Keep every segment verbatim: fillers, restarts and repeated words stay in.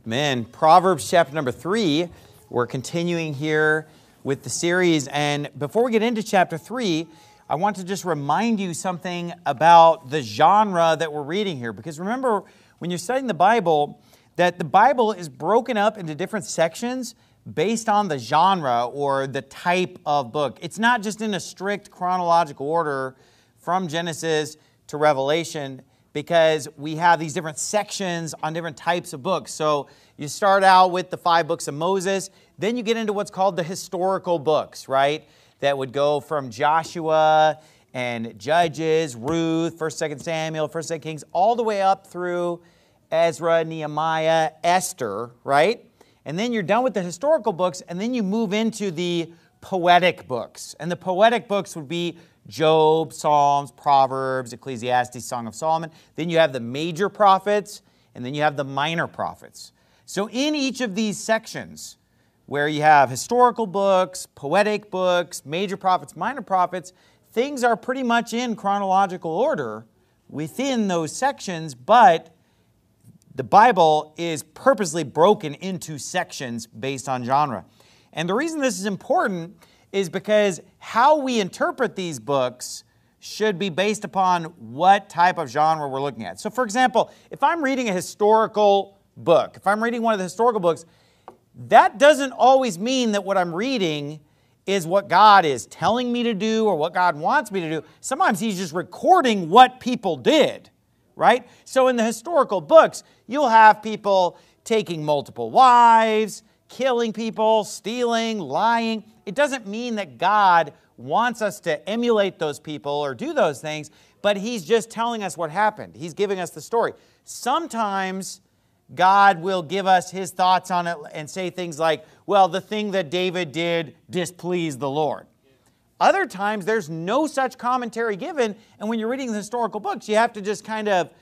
Man, Proverbs chapter number three. We're continuing here with the series. And before we get into chapter three, I want to just remind you something about the genre that we're reading here. Because remember, when you're studying the Bible, that the Bible is broken up into different sections based on the genre or the type of book. It's not just in a strict chronological order from Genesis to Revelation, because we have these different sections on different types of books. So you start out with the five books of Moses, then you get into what's called the historical books, right? That would go from Joshua and Judges, Ruth, First, Second Samuel, First, Second Kings, all the way up through Ezra, Nehemiah, Esther, right? And then you're done with the historical books, and then you move into the poetic books. And the poetic books would be Job, Psalms, Proverbs, Ecclesiastes, Song of Solomon. Then you have the major prophets, and then you have the minor prophets. So in each of these sections, where you have historical books, poetic books, major prophets, minor prophets, things are pretty much in chronological order within those sections, but the Bible is purposely broken into sections based on genre. And the reason this is important is because how we interpret these books should be based upon what type of genre we're looking at. So for example, if I'm reading a historical book, if I'm reading one of the historical books, that doesn't always mean that what I'm reading is what God is telling me to do or what God wants me to do. Sometimes He's just recording what people did, right? So in the historical books, you'll have people taking multiple wives, killing people, stealing, lying. It doesn't mean that God wants us to emulate those people or do those things, but He's just telling us what happened. He's giving us the story. Sometimes God will give us His thoughts on it and say things like, well, the thing that David did displeased the Lord. Other times, there's no such commentary given, and when you're reading the historical books, you have to just kind of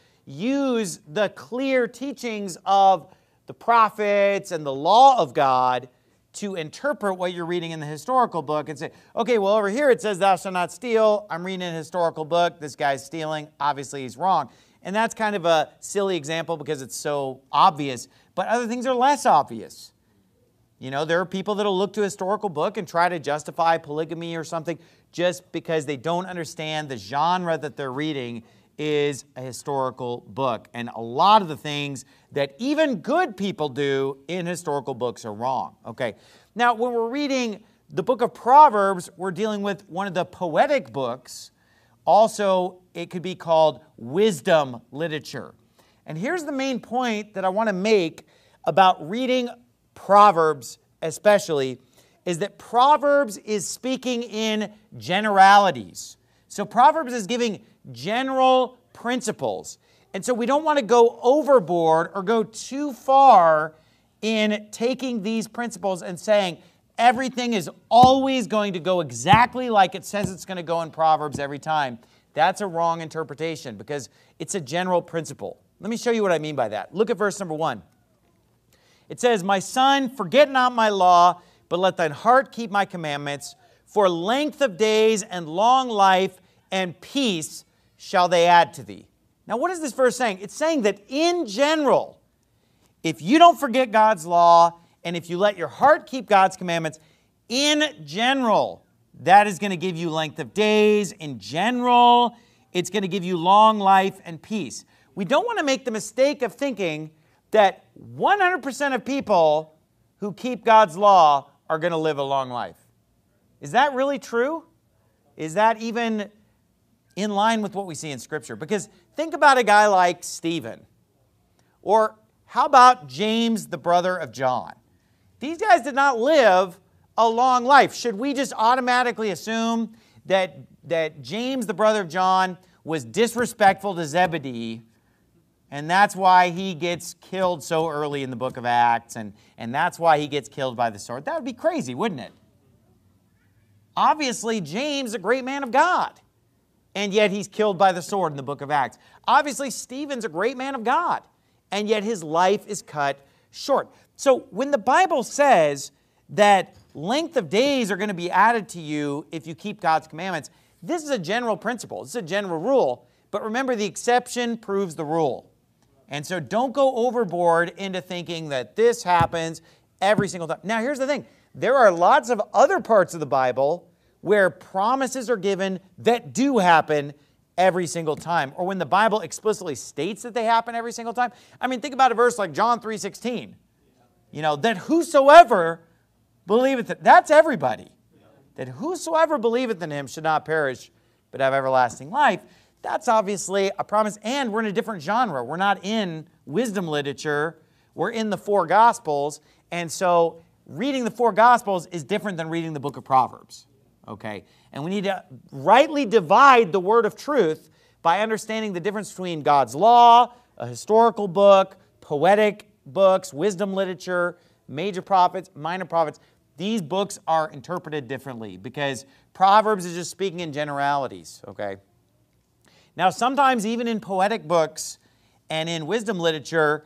use the clear teachings of the prophets and the law of God to interpret what you're reading in the historical book and say, okay, well, over here it says thou shalt not steal. I'm reading a historical book. This guy's stealing. Obviously, he's wrong. And that's kind of a silly example because it's so obvious. But other things are less obvious. You know, there are people that will look to a historical book and try to justify polygamy or something just because they don't understand the genre that they're reading is a historical book. And a lot of the things that even good people do in historical books are wrong. Okay. Now, when we're reading the book of Proverbs, we're dealing with one of the poetic books. Also, it could be called wisdom literature. And here's the main point that I want to make about reading Proverbs especially, is that Proverbs is speaking in generalities. So Proverbs is giving general principles. And so we don't want to go overboard or go too far in taking these principles and saying everything is always going to go exactly like it says it's going to go in Proverbs every time. That's a wrong interpretation because it's a general principle. Let me show you what I mean by that. Look at verse number one. It says, my son, forget not my law, but let thine heart keep my commandments. For length of days and long life and peace shall they add to thee. Now, what is this verse saying? It's saying that in general, if you don't forget God's law, and if you let your heart keep God's commandments, in general, that is going to give you length of days. In general, it's going to give you long life and peace. We don't want to make the mistake of thinking that one hundred percent of people who keep God's law are going to live a long life. Is that really true? Is that even in line with what we see in Scripture? Because think about a guy like Stephen. Or how about James, the brother of John? These guys did not live a long life. Should we just automatically assume that, that James, the brother of John, was disrespectful to Zebedee, and that's why he gets killed so early in the book of Acts, and, and that's why he gets killed by the sword? That would be crazy, wouldn't it? Obviously, James is a great man of God, and yet he's killed by the sword in the book of Acts. Obviously, Stephen's a great man of God, and yet his life is cut short. So when the Bible says that length of days are going to be added to you if you keep God's commandments, this is a general principle. This is a general rule. But remember, the exception proves the rule. And so don't go overboard into thinking that this happens every single time. Now, here's the thing. There are lots of other parts of the Bible where promises are given that do happen every single time, or when the Bible explicitly states that they happen every single time. I mean, think about a verse like John three sixteen. You know, that whosoever believeth, it, that's everybody. That whosoever believeth in him should not perish, but have everlasting life. That's obviously a promise, and we're in a different genre. We're not in wisdom literature. We're in the four Gospels, and so reading the four Gospels is different than reading the book of Proverbs, okay? And we need to rightly divide the word of truth by understanding the difference between God's law, a historical book, poetic books, wisdom literature, major prophets, minor prophets. These books are interpreted differently because Proverbs is just speaking in generalities, okay? Now, sometimes even in poetic books and in wisdom literature,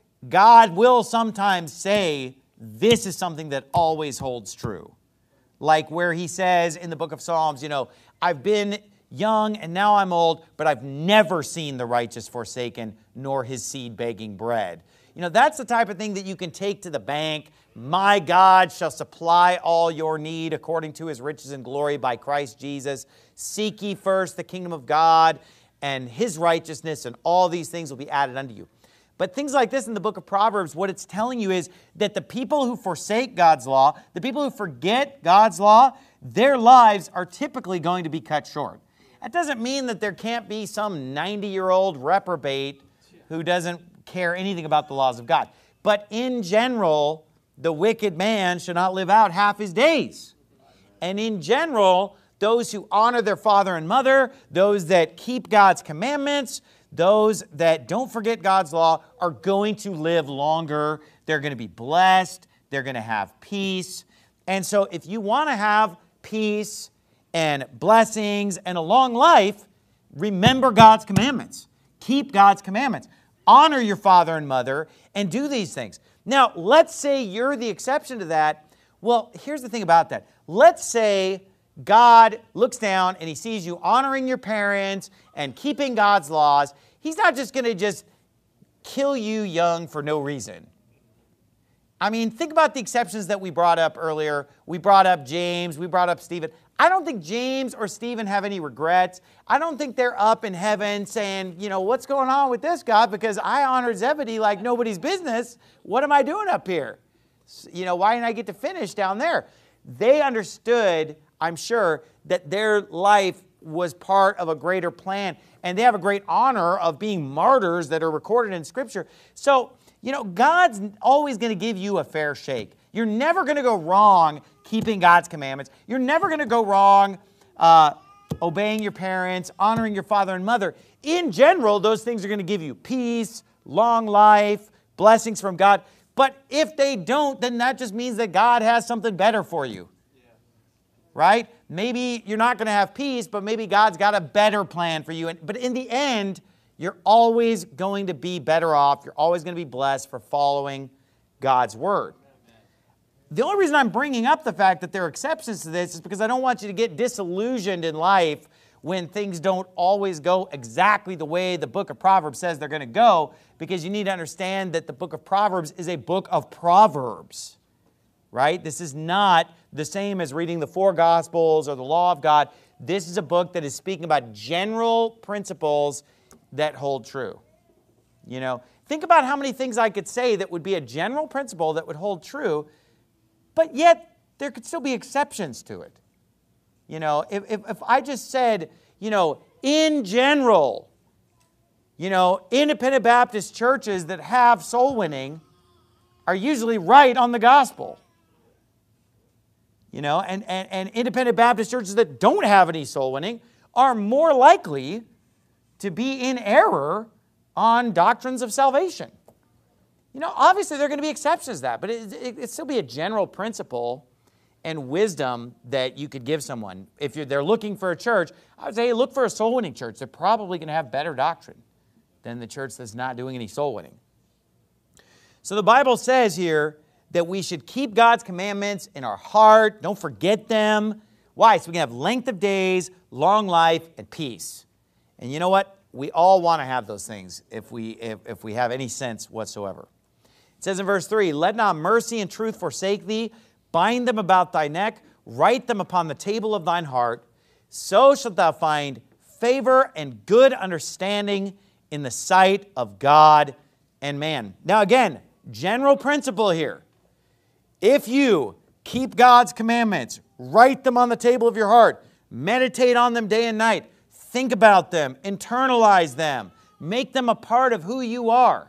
God will sometimes say, this is something that always holds true. Like where he says in the book of Psalms, you know, I've been young and now I'm old, but I've never seen the righteous forsaken, nor his seed begging bread. You know, that's the type of thing that you can take to the bank. My God shall supply all your need according to his riches and glory by Christ Jesus. Seek ye first the kingdom of God and his righteousness, and all these things will be added unto you. But things like this in the book of Proverbs, what it's telling you is that the people who forsake God's law, the people who forget God's law, their lives are typically going to be cut short. That doesn't mean that there can't be some ninety-year-old reprobate who doesn't care anything about the laws of God. But in general, the wicked man should not live out half his days. And in general, those who honor their father and mother, those that keep God's commandments, those that don't forget God's law are going to live longer. They're going to be blessed. They're going to have peace. And so if you want to have peace and blessings and a long life, remember God's commandments. Keep God's commandments. Honor your father and mother and do these things. Now, let's say you're the exception to that. Well, here's the thing about that. Let's say God looks down and he sees you honoring your parents and keeping God's laws. He's not just going to just kill you young for no reason. I mean, think about the exceptions that we brought up earlier. We brought up James. We brought up Stephen. I don't think James or Stephen have any regrets. I don't think they're up in heaven saying, you know, what's going on with this, God? Because I honored Zebedee like nobody's business. What am I doing up here? You know, why didn't I get to finish down there? They understood, I'm sure, that their life was part of a greater plan. And they have a great honor of being martyrs that are recorded in Scripture. So, you know, God's always going to give you a fair shake. You're never going to go wrong keeping God's commandments. You're never going to go wrong uh, obeying your parents, honoring your father and mother. In general, those things are going to give you peace, long life, blessings from God. But if they don't, then that just means that God has something better for you. Right? Maybe you're not going to have peace, but maybe God's got a better plan for you. But in the end, you're always going to be better off. You're always going to be blessed for following God's word. The only reason I'm bringing up the fact that there are exceptions to this is because I don't want you to get disillusioned in life when things don't always go exactly the way the book of Proverbs says they're going to go, because you need to understand that the book of Proverbs is a book of proverbs, right? This is not the same as reading the four Gospels or the law of God. This is a book that is speaking about general principles that hold true. You know, think about how many things I could say that would be a general principle that would hold true, but yet there could still be exceptions to it. You know, if, if, if I just said, you know, in general, you know, independent Baptist churches that have soul winning are usually right on the gospel. You know, and, and, and independent Baptist churches that don't have any soul winning are more likely to be in error on doctrines of salvation. You know, obviously there are going to be exceptions to that, but it, it, it'd still be a general principle and wisdom that you could give someone. If you're, they're looking for a church, I would say, hey, look for a soul-winning church. They're probably going to have better doctrine than the church that's not doing any soul winning. So the Bible says here that we should keep God's commandments in our heart. Don't forget them. Why? So we can have length of days, long life, and peace. And you know what? we all want to have those things if we, if, if we have any sense whatsoever. It says in verse three, let not mercy and truth forsake thee. Bind them about thy neck. Write them upon the table of thine heart. So shalt thou find favor and good understanding in the sight of God and man. Now again, general principle here. If you keep God's commandments, write them on the table of your heart, meditate on them day and night, think about them, internalize them, make them a part of who you are.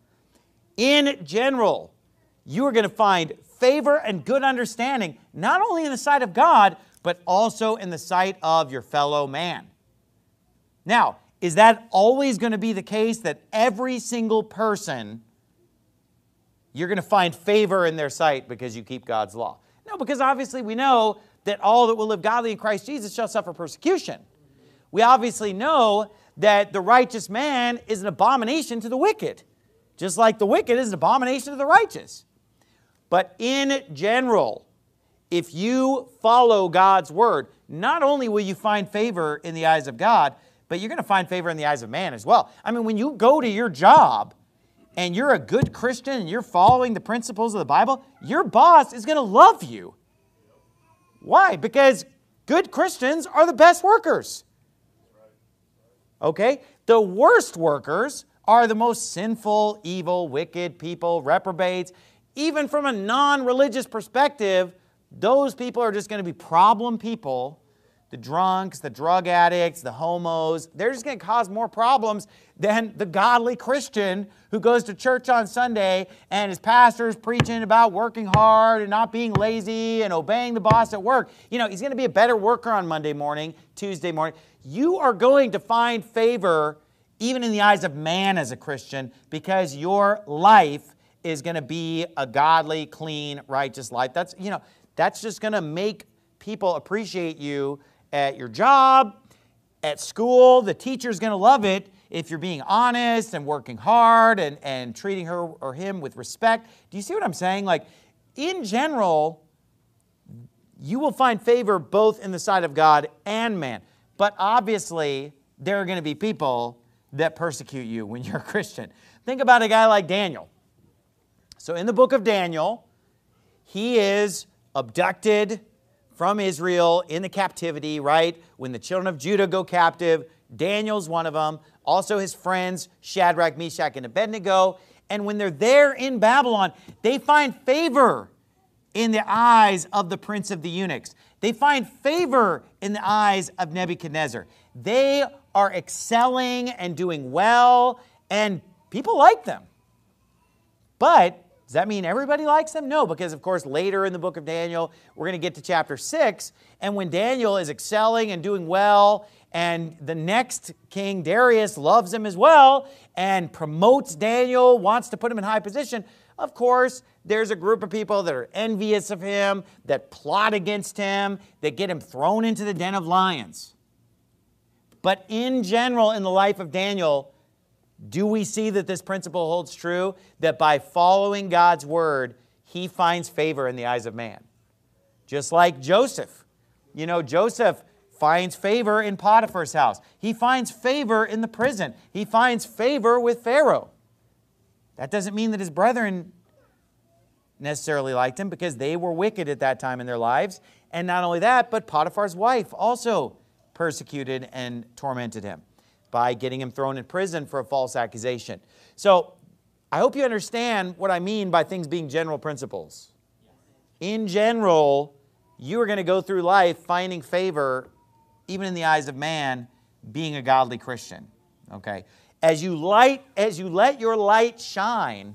In general, you are going to find favor and good understanding, not only in the sight of God, but also in the sight of your fellow man. Now, is that always going to be the case that every single person, you're going to find favor in their sight because you keep God's law? No, because obviously we know that all that will live godly in Christ Jesus shall suffer persecution. We obviously know that the righteous man is an abomination to the wicked, just like the wicked is an abomination to the righteous. But in general, if you follow God's word, not only will you find favor in the eyes of God, but you're going to find favor in the eyes of man as well. I mean, when you go to your job and you're a good Christian and you're following the principles of the Bible, your boss is going to love you. Why? Because good Christians are the best workers. Okay? The worst workers are the most sinful, evil, wicked people, reprobates. Even from a non-religious perspective, those people are just going to be problem people. The drunks, the drug addicts, the homos, they're just going to cause more problems than the godly Christian who goes to church on Sunday and his pastor's preaching about working hard and not being lazy and obeying the boss at work. You know, he's going to be a better worker on Monday morning, Tuesday morning. You are going to find favor even in the eyes of man as a Christian because your life is going to be a godly, clean, righteous life. That's, you know, that's just going to make people appreciate you at your job, at school. The teacher's going to love it if you're being honest and working hard and, and treating her or him with respect. Do you see what I'm saying? Like, in general, you will find favor both in the sight of God and man. But obviously, there are going to be people that persecute you when you're a Christian. Think about a guy like Daniel. So in the book of Daniel, he is abducted from Israel in the captivity, right? When the children of Judah go captive, Daniel's one of them. Also his friends, Shadrach, Meshach, and Abednego. And when they're there in Babylon, they find favor in the eyes of the prince of the eunuchs. They find favor in the eyes of Nebuchadnezzar. They are excelling and doing well, and people like them. But does that mean everybody likes them? No, because of course later in the book of Daniel, we're going to get to chapter six, and when Daniel is excelling and doing well, and the next king, Darius, loves him as well, and promotes Daniel, wants to put him in high position, of course, there's a group of people that are envious of him, that plot against him, that get him thrown into the den of lions. But in general, in the life of Daniel, do we see that this principle holds true? That by following God's word, he finds favor in the eyes of man. Just like Joseph. You know, Joseph finds favor in Potiphar's house. He finds favor in the prison. He finds favor with Pharaoh. That doesn't mean that his brethren necessarily liked him because they were wicked at that time in their lives. And not only that, but Potiphar's wife also persecuted and tormented him by getting him thrown in prison for a false accusation. So I hope you understand what I mean by things being general principles. In general, you are going to go through life finding favor, even in the eyes of man, being a godly Christian. Okay? As you light, as you let your light shine,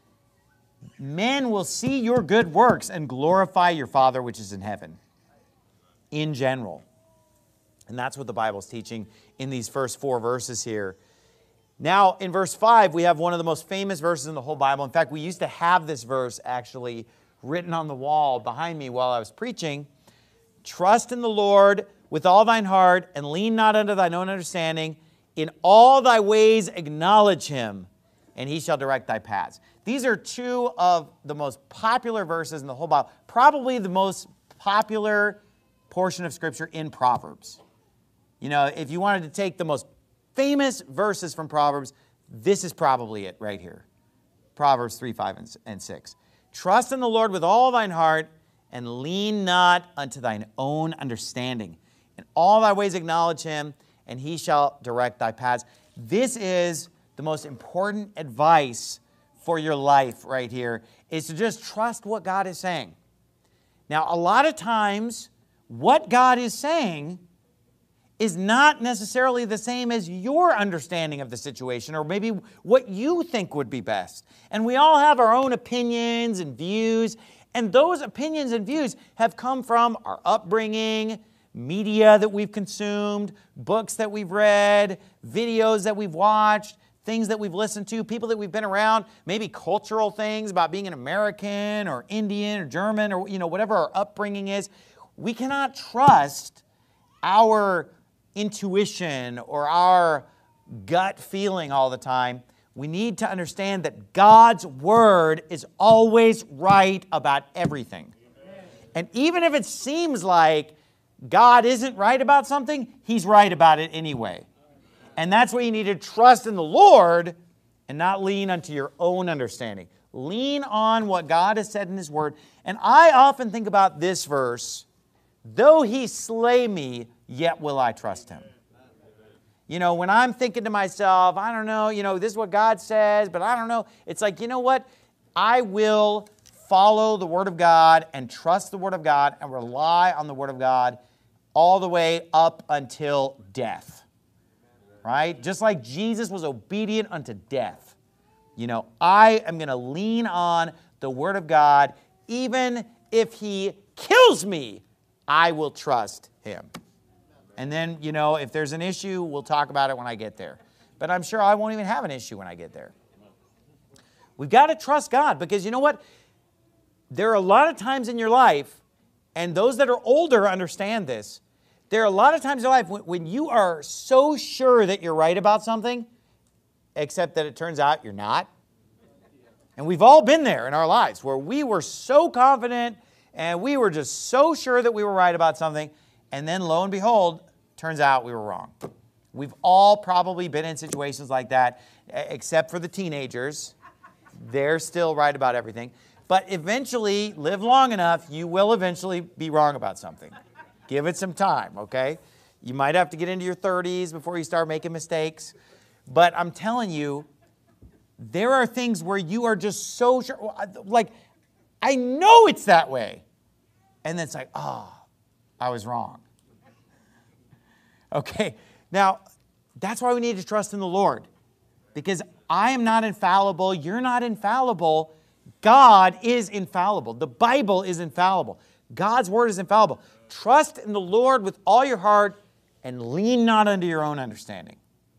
men will see your good works and glorify your Father which is in heaven. In general. And that's what the Bible's teaching in these first four verses here. Now, in verse five, we have one of the most famous verses in the whole Bible. In fact, we used to have this verse actually written on the wall behind me while I was preaching. Trust in the Lord with all thine heart, and lean not unto thine own understanding. In all thy ways acknowledge him, and he shall direct thy paths. These are two of the most popular verses in the whole Bible. Probably the most popular portion of Scripture in Proverbs. You know, if you wanted to take the most famous verses from Proverbs. This is probably it right here. Proverbs three, five, and six. Trust in the Lord with all thine heart, and lean not unto thine own understanding. In all thy ways acknowledge him, and he shall direct thy paths. This is the most important advice for your life right here, is to just trust what God is saying. Now, a lot of times, what God is saying is not necessarily the same as your understanding of the situation, or maybe what you think would be best. And we all have our own opinions and views, and those opinions and views have come from our upbringing, media that we've consumed, books that we've read, videos that we've watched, things that we've listened to, people that we've been around, maybe cultural things about being an American or Indian or German or, you know, whatever our upbringing is. We cannot trust our intuition or our gut feeling all the time. We need to understand that God's word is always right about everything. And even if it seems like God isn't right about something, he's right about it anyway. And that's why you need to trust in the Lord and not lean unto your own understanding. Lean on what God has said in his word. And I often think about this verse, though he slay me, yet will I trust him. You know, when I'm thinking to myself, I don't know, you know, this is what God says, but I don't know. It's like, you know what? I will follow the word of God and trust the word of God and rely on the word of God all the way up until death. Right? Just like Jesus was obedient unto death. You know, I am going to lean on the word of God. Even if he kills me, I will trust him. And then, you know, if there's an issue, we'll talk about it when I get there. But I'm sure I won't even have an issue when I get there. We've got to trust God, because you know what? There are a lot of times in your life, and those that are older understand this, there are a lot of times in your life when, when you are so sure that you're right about something, except that it turns out you're not. And we've all been there in our lives where we were so confident and we were just so sure that we were right about something, and then lo and behold, turns out we were wrong. We've all probably been in situations like that, except for the teenagers. They're still right about everything. But eventually, live long enough, you will eventually be wrong about something. Give it some time, okay? You might have to get into your thirties before you start making mistakes. But I'm telling you, there are things where you are just so sure. Like, I know it's that way. And then it's like, oh, I was wrong. Okay, now, that's why we need to trust in the Lord. Because I am not infallible. You're not infallible. God is infallible. The Bible is infallible. God's word is infallible. Trust in the Lord with all your heart and lean not unto your own understanding.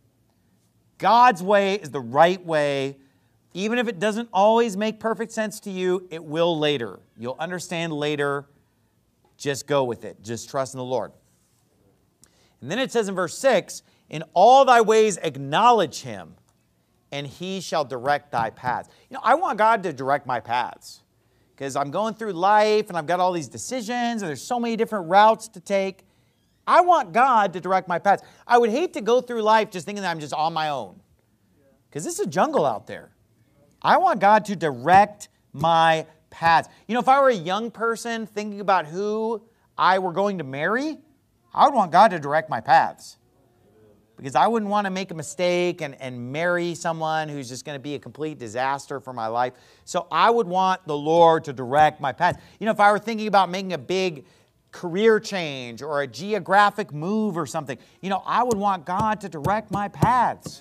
God's way is the right way. Even if it doesn't always make perfect sense to you, it will later. You'll understand later. Just go with it. Just trust in the Lord. And then it says in verse six, in all thy ways acknowledge him, and he shall direct thy paths. You know, I want God to direct my paths. Because I'm going through life and I've got all these decisions and there's so many different routes to take. I want God to direct my paths. I would hate to go through life just thinking that I'm just on my own. Because this is a jungle out there. I want God to direct my paths. You know, if I were a young person thinking about who I were going to marry, I would want God to direct my paths. Because I wouldn't want to make a mistake and, and marry someone who's just going to be a complete disaster for my life. So I would want the Lord to direct my path. You know, if I were thinking about making a big career change or a geographic move or something, you know, I would want God to direct my paths.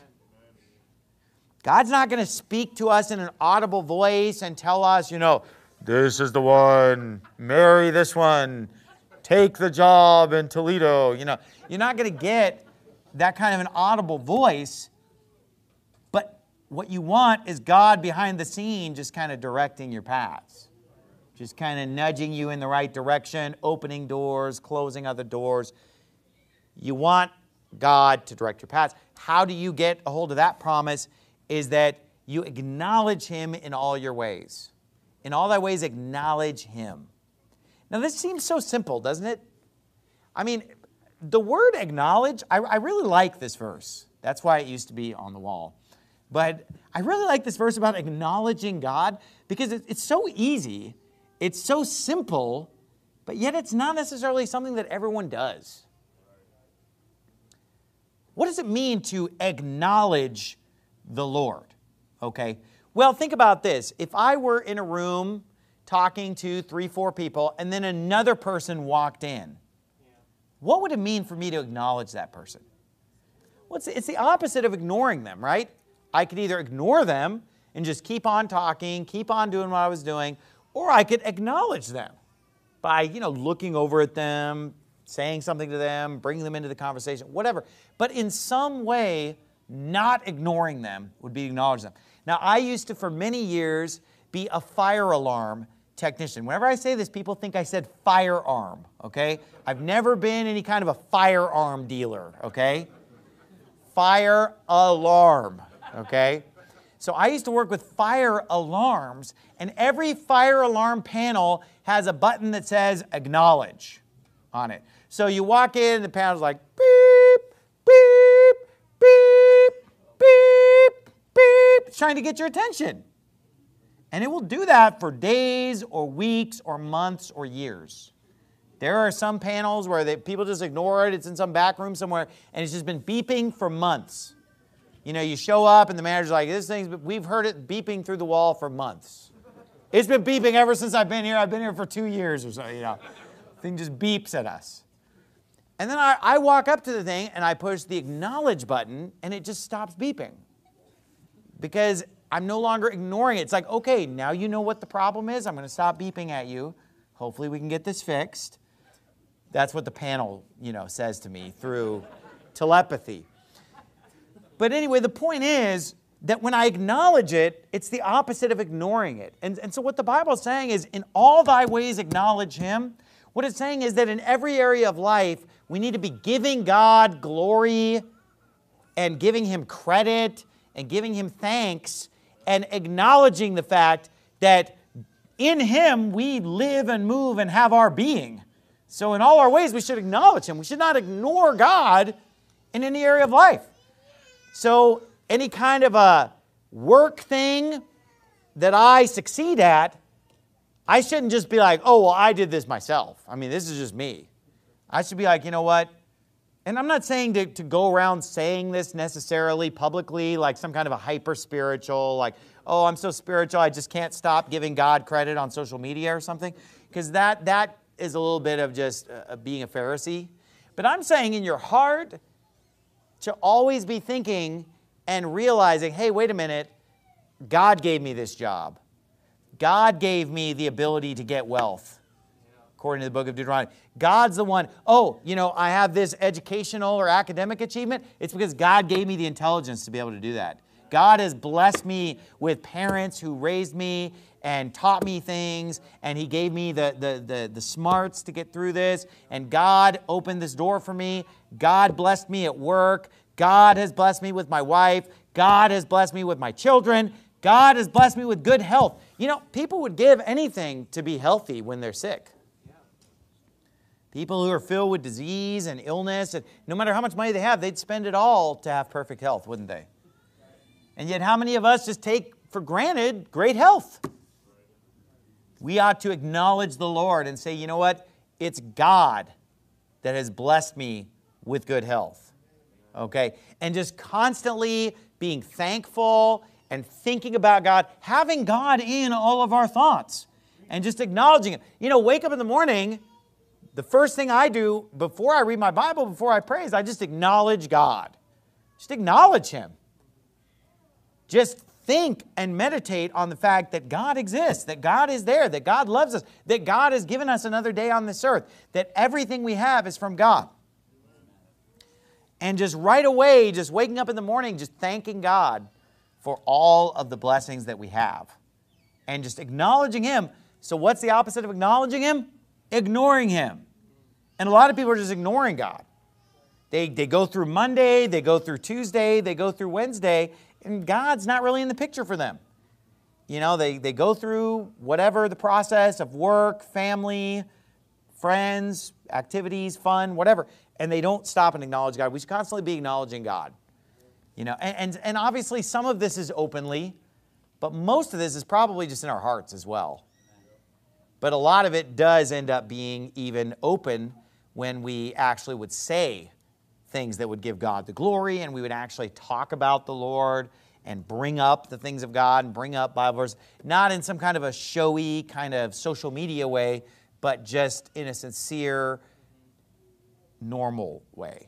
God's not going to speak to us in an audible voice and tell us, you know, this is the one, marry this one, take the job in Toledo. You know, you're not going to get that kind of an audible voice, but what you want is God behind the scene just kind of directing your paths, just kind of nudging you in the right direction, opening doors, closing other doors. You want God to direct your paths. How do you get a hold of that promise? Is that you acknowledge him in all your ways. In all thy ways, acknowledge him. Now, this seems so simple, doesn't it? I mean, the word acknowledge, I, I really like this verse. That's why it used to be on the wall. But I really like this verse about acknowledging God because it's so easy. It's so simple, but yet it's not necessarily something that everyone does. What does it mean to acknowledge the Lord? Okay. Well, think about this. If I were in a room talking to three, four people, and then another person walked in, what would it mean for me to acknowledge that person? Well, it's, it's the opposite of ignoring them, right? I could either ignore them and just keep on talking, keep on doing what I was doing, or I could acknowledge them by, you know, looking over at them, saying something to them, bringing them into the conversation, whatever. But in some way, not ignoring them would be acknowledging them. Now, I used to, for many years, be a fire alarm technician. Whenever I say this, people think I said firearm, okay? I've never been any kind of a firearm dealer, okay? Fire alarm, okay? So I used to work with fire alarms, and every fire alarm panel has a button that says acknowledge on it. So you walk in, and the panel's like beep, beep, beep, beep, beep. It's trying to get your attention. And it will do that for days or weeks or months or years. There are some panels where they, people just ignore it. It's in some back room somewhere, and it's just been beeping for months. You know, you show up, and the manager's like, this thing's, we've heard it beeping through the wall for months. It's been beeping ever since I've been here. I've been here for two years or so, you know. The thing just beeps at us. And then I, I walk up to the thing, and I push the acknowledge button, and it just stops beeping. Because I'm no longer ignoring it. It's like, okay, now you know what the problem is. I'm going to stop beeping at you. Hopefully we can get this fixed. That's what the panel, you know, says to me through telepathy. But anyway, the point is that when I acknowledge it, it's the opposite of ignoring it. And, and so what the Bible is saying is, in all thy ways acknowledge him. What it's saying is that in every area of life, we need to be giving God glory and giving him credit and giving him thanks and acknowledging the fact that in him we live and move and have our being. So in all our ways, we should acknowledge him. We should not ignore God in any area of life. So any kind of a work thing that I succeed at, I shouldn't just be like, oh, well, I did this myself. I mean, this is just me. I should be like, you know what? And I'm not saying to, to go around saying this necessarily publicly, like some kind of a hyper-spiritual, like, oh, I'm so spiritual, I just can't stop giving God credit on social media or something. Because that, that is a little bit of just uh, being a Pharisee. But I'm saying in your heart to always be thinking and realizing, hey, wait a minute, God gave me this job. God gave me the ability to get wealth, according to the book of Deuteronomy. God's the one, oh, you know, I have this educational or academic achievement. It's because God gave me the intelligence to be able to do that. God has blessed me with parents who raised me and taught me things, and he gave me the, the, the, the smarts to get through this, and God opened this door for me. God blessed me at work. God has blessed me with my wife. God has blessed me with my children. God has blessed me with good health. You know, people would give anything to be healthy when they're sick. People who are filled with disease and illness, and no matter how much money they have, they'd spend it all to have perfect health, wouldn't they? And yet how many of us just take for granted great health? We ought to acknowledge the Lord and say, you know what? It's God that has blessed me with good health. Okay? And just constantly being thankful and thinking about God, having God in all of our thoughts and just acknowledging it. You know, wake up in the morning, the first thing I do before I read my Bible, before I pray, is I just acknowledge God. Just acknowledge him. Just think and meditate on the fact that God exists, that God is there, that God loves us, that God has given us another day on this earth, that everything we have is from God. And just right away, just waking up in the morning, just thanking God for all of the blessings that we have. And just acknowledging him. So what's the opposite of acknowledging him? Ignoring him. And a lot of people are just ignoring God. They, they go through Monday, they go through Tuesday, they go through Wednesday, and God's not really in the picture for them. You know, they, they go through whatever the process of work, family, friends, activities, fun, whatever, and they don't stop and acknowledge God. We should constantly be acknowledging God. You know, and, and, and obviously some of this is openly, but most of this is probably just in our hearts as well. But a lot of it does end up being even open when we actually would say things that would give God the glory, and we would actually talk about the Lord and bring up the things of God and bring up Bible verses, not in some kind of a showy kind of social media way, but just in a sincere, normal way.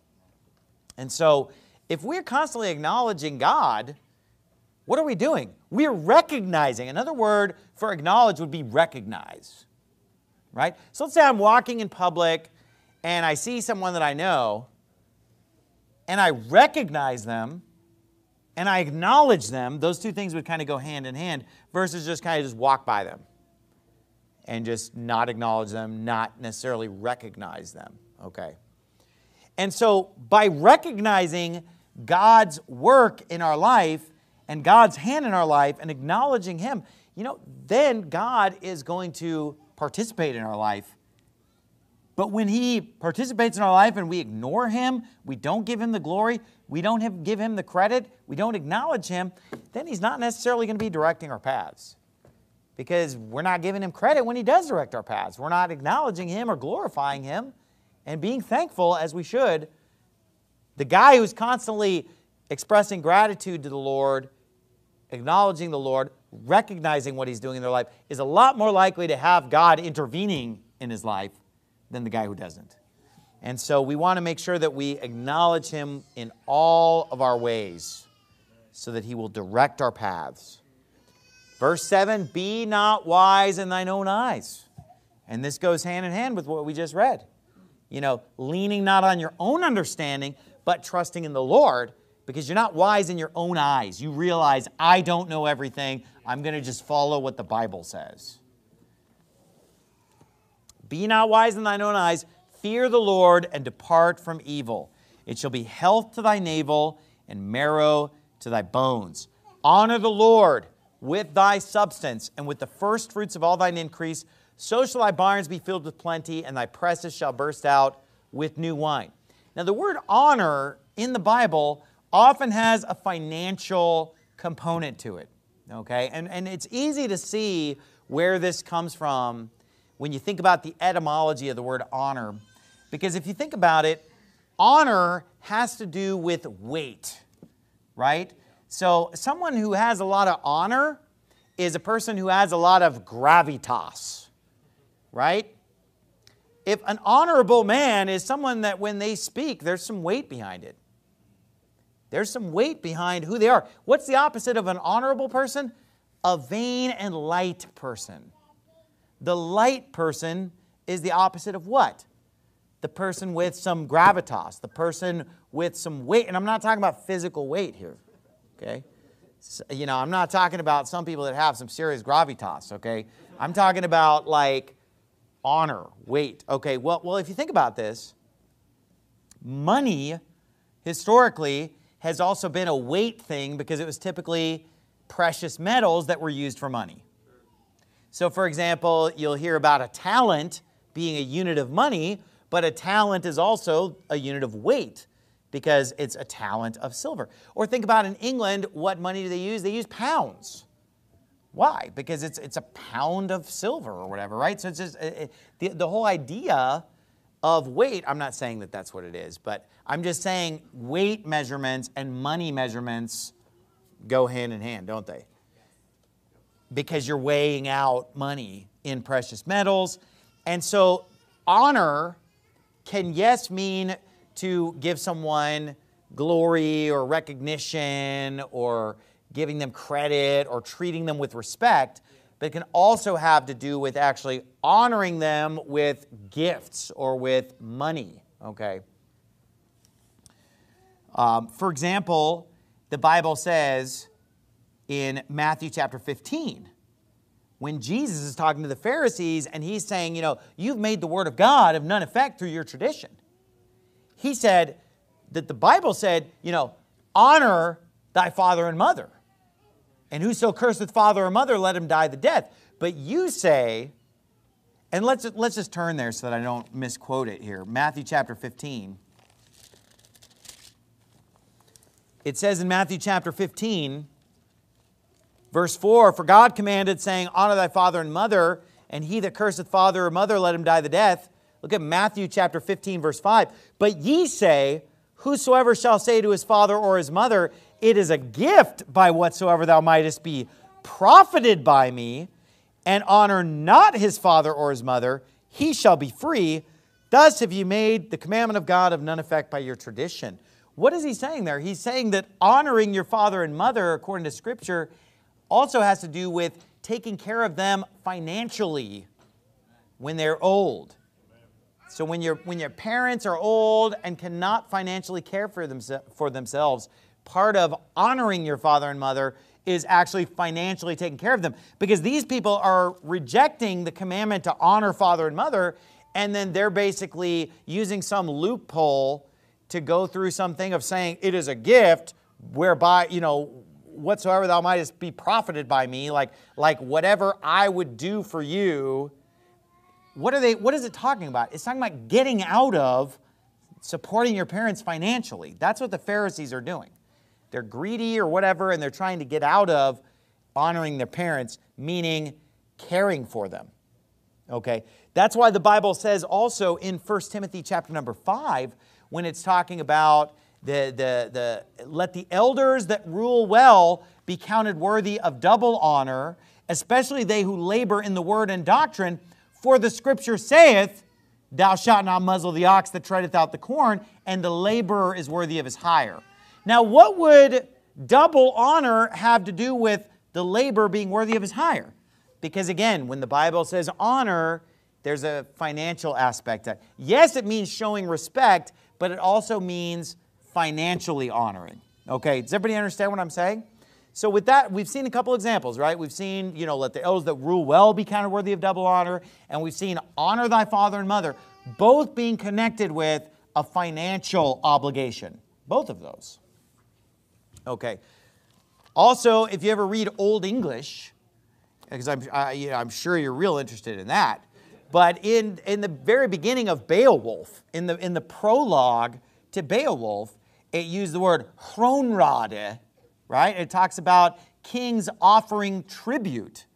And so if we're constantly acknowledging God, what are we doing? We're recognizing. Another word for acknowledge would be recognize, right? So let's say I'm walking in public and I see someone that I know and I recognize them and I acknowledge them. Those two things would kind of go hand in hand versus just kind of just walk by them and just not acknowledge them, not necessarily recognize them, okay? And so by recognizing God's work in our life and God's hand in our life and acknowledging Him, you know, then God is going to participate in our life. But when He participates in our life and we ignore Him, we don't give Him the glory, we don't have, give Him the credit, we don't acknowledge Him, then He's not necessarily going to be directing our paths. Because we're not giving Him credit when He does direct our paths. We're not acknowledging Him or glorifying Him and being thankful as we should. The guy who's constantly expressing gratitude to the Lord, acknowledging the Lord, recognizing what He's doing in their life, is a lot more likely to have God intervening in his life than the guy who doesn't. And so we want to make sure that we acknowledge Him in all of our ways so that He will direct our paths. Verse seven, be not wise in thine own eyes. And this goes hand in hand with what we just read. You know, leaning not on your own understanding, but trusting in the Lord, because you're not wise in your own eyes. You realize, I don't know everything. I'm going to just follow what the Bible says. Be not wise in thine own eyes. Fear the Lord and depart from evil. It shall be health to thy navel and marrow to thy bones. Honor the Lord with thy substance and with the first fruits of all thine increase. So shall thy barns be filled with plenty, and thy presses shall burst out with new wine. Now, the word honor in the Bible often has a financial component to it, okay? And, and it's easy to see where this comes from when you think about the etymology of the word honor. Because if you think about it, honor has to do with weight, right? So someone who has a lot of honor is a person who has a lot of gravitas, right? If an honorable man is someone that when they speak, there's some weight behind it. There's some weight behind who they are. What's the opposite of an honorable person? A vain and light person. The light person is the opposite of what? The person with some gravitas, the person with some weight. And I'm not talking about physical weight here, okay? So, you know, I'm not talking about some people that have some serious gravitas, okay? I'm talking about like honor, weight. Okay, well, well, if you think about this, money historically has also been a weight thing because it was typically precious metals that were used for money. So, for example, you'll hear about a talent being a unit of money, but a talent is also a unit of weight because it's a talent of silver. Or think about in England, what money do they use? They use pounds. Why? Because it's, it's a pound of silver or whatever, right? So it's just it, the, the whole idea of weight, I'm not saying that that's what it is, but I'm just saying weight measurements and money measurements go hand in hand, don't they? Because you're weighing out money in precious metals. And so honor can, yes, mean to give someone glory or recognition or giving them credit or treating them with respect, but it can also have to do with actually honoring them with gifts or with money, okay? Um, for example, the Bible says in Matthew chapter fifteen, when Jesus is talking to the Pharisees and he's saying, you know, you've made the word of God of none effect through your tradition. He said that the Bible said, you know, honor thy father and mother. And whoso curseth father or mother, let him die the death. But you say, and let's, let's just turn there so that I don't misquote it here. Matthew chapter fifteen. It says in Matthew chapter fifteen, verse four, "For God commanded, saying, Honor thy father and mother, and he that curseth father or mother, let him die the death." Look at Matthew chapter fifteen, verse five. "But ye say, Whosoever shall say to his father or his mother, It is a gift by whatsoever thou mightest be profited by me, and honor not his father or his mother, he shall be free. Thus have ye made the commandment of God of none effect by your tradition." What is he saying there? He's saying that honoring your father and mother, according to Scripture, also has to do with taking care of them financially when they're old. So when, your when your parents are old and cannot financially care for, them, for themselves, part of honoring your father and mother is actually financially taking care of them. Because these people are rejecting the commandment to honor father and mother, and then they're basically using some loophole to go through something of saying it is a gift whereby, you know, whatsoever thou mightest be profited by me, like, like whatever I would do for you. What are they, what is it talking about? It's talking about getting out of supporting your parents financially. That's what the Pharisees are doing. They're greedy or whatever, and they're trying to get out of honoring their parents, meaning caring for them. Okay? That's why the Bible says also in First Timothy chapter number five, when it's talking about the, the, the let the elders that rule well be counted worthy of double honor, especially they who labor in the word and doctrine. For the Scripture saith, Thou shalt not muzzle the ox that treadeth out the corn, and the laborer is worthy of his hire. Now, what would double honor have to do with the laborer being worthy of his hire? Because again, when the Bible says honor, there's a financial aspect to it. Yes, it means showing respect, but it also means financially honoring. Okay, does everybody understand what I'm saying? So with that, we've seen a couple examples, right? We've seen, you know, let the elders that rule well be counted worthy of double honor, and we've seen honor thy father and mother, both being connected with a financial obligation. Both of those. Okay. Also, if you ever read Old English, because I'm, I, you know, I'm sure you're real interested in that, but in, in the very beginning of Beowulf, in the, in the prologue to Beowulf, it used the word Hronrade, right? It talks about kings offering tribute,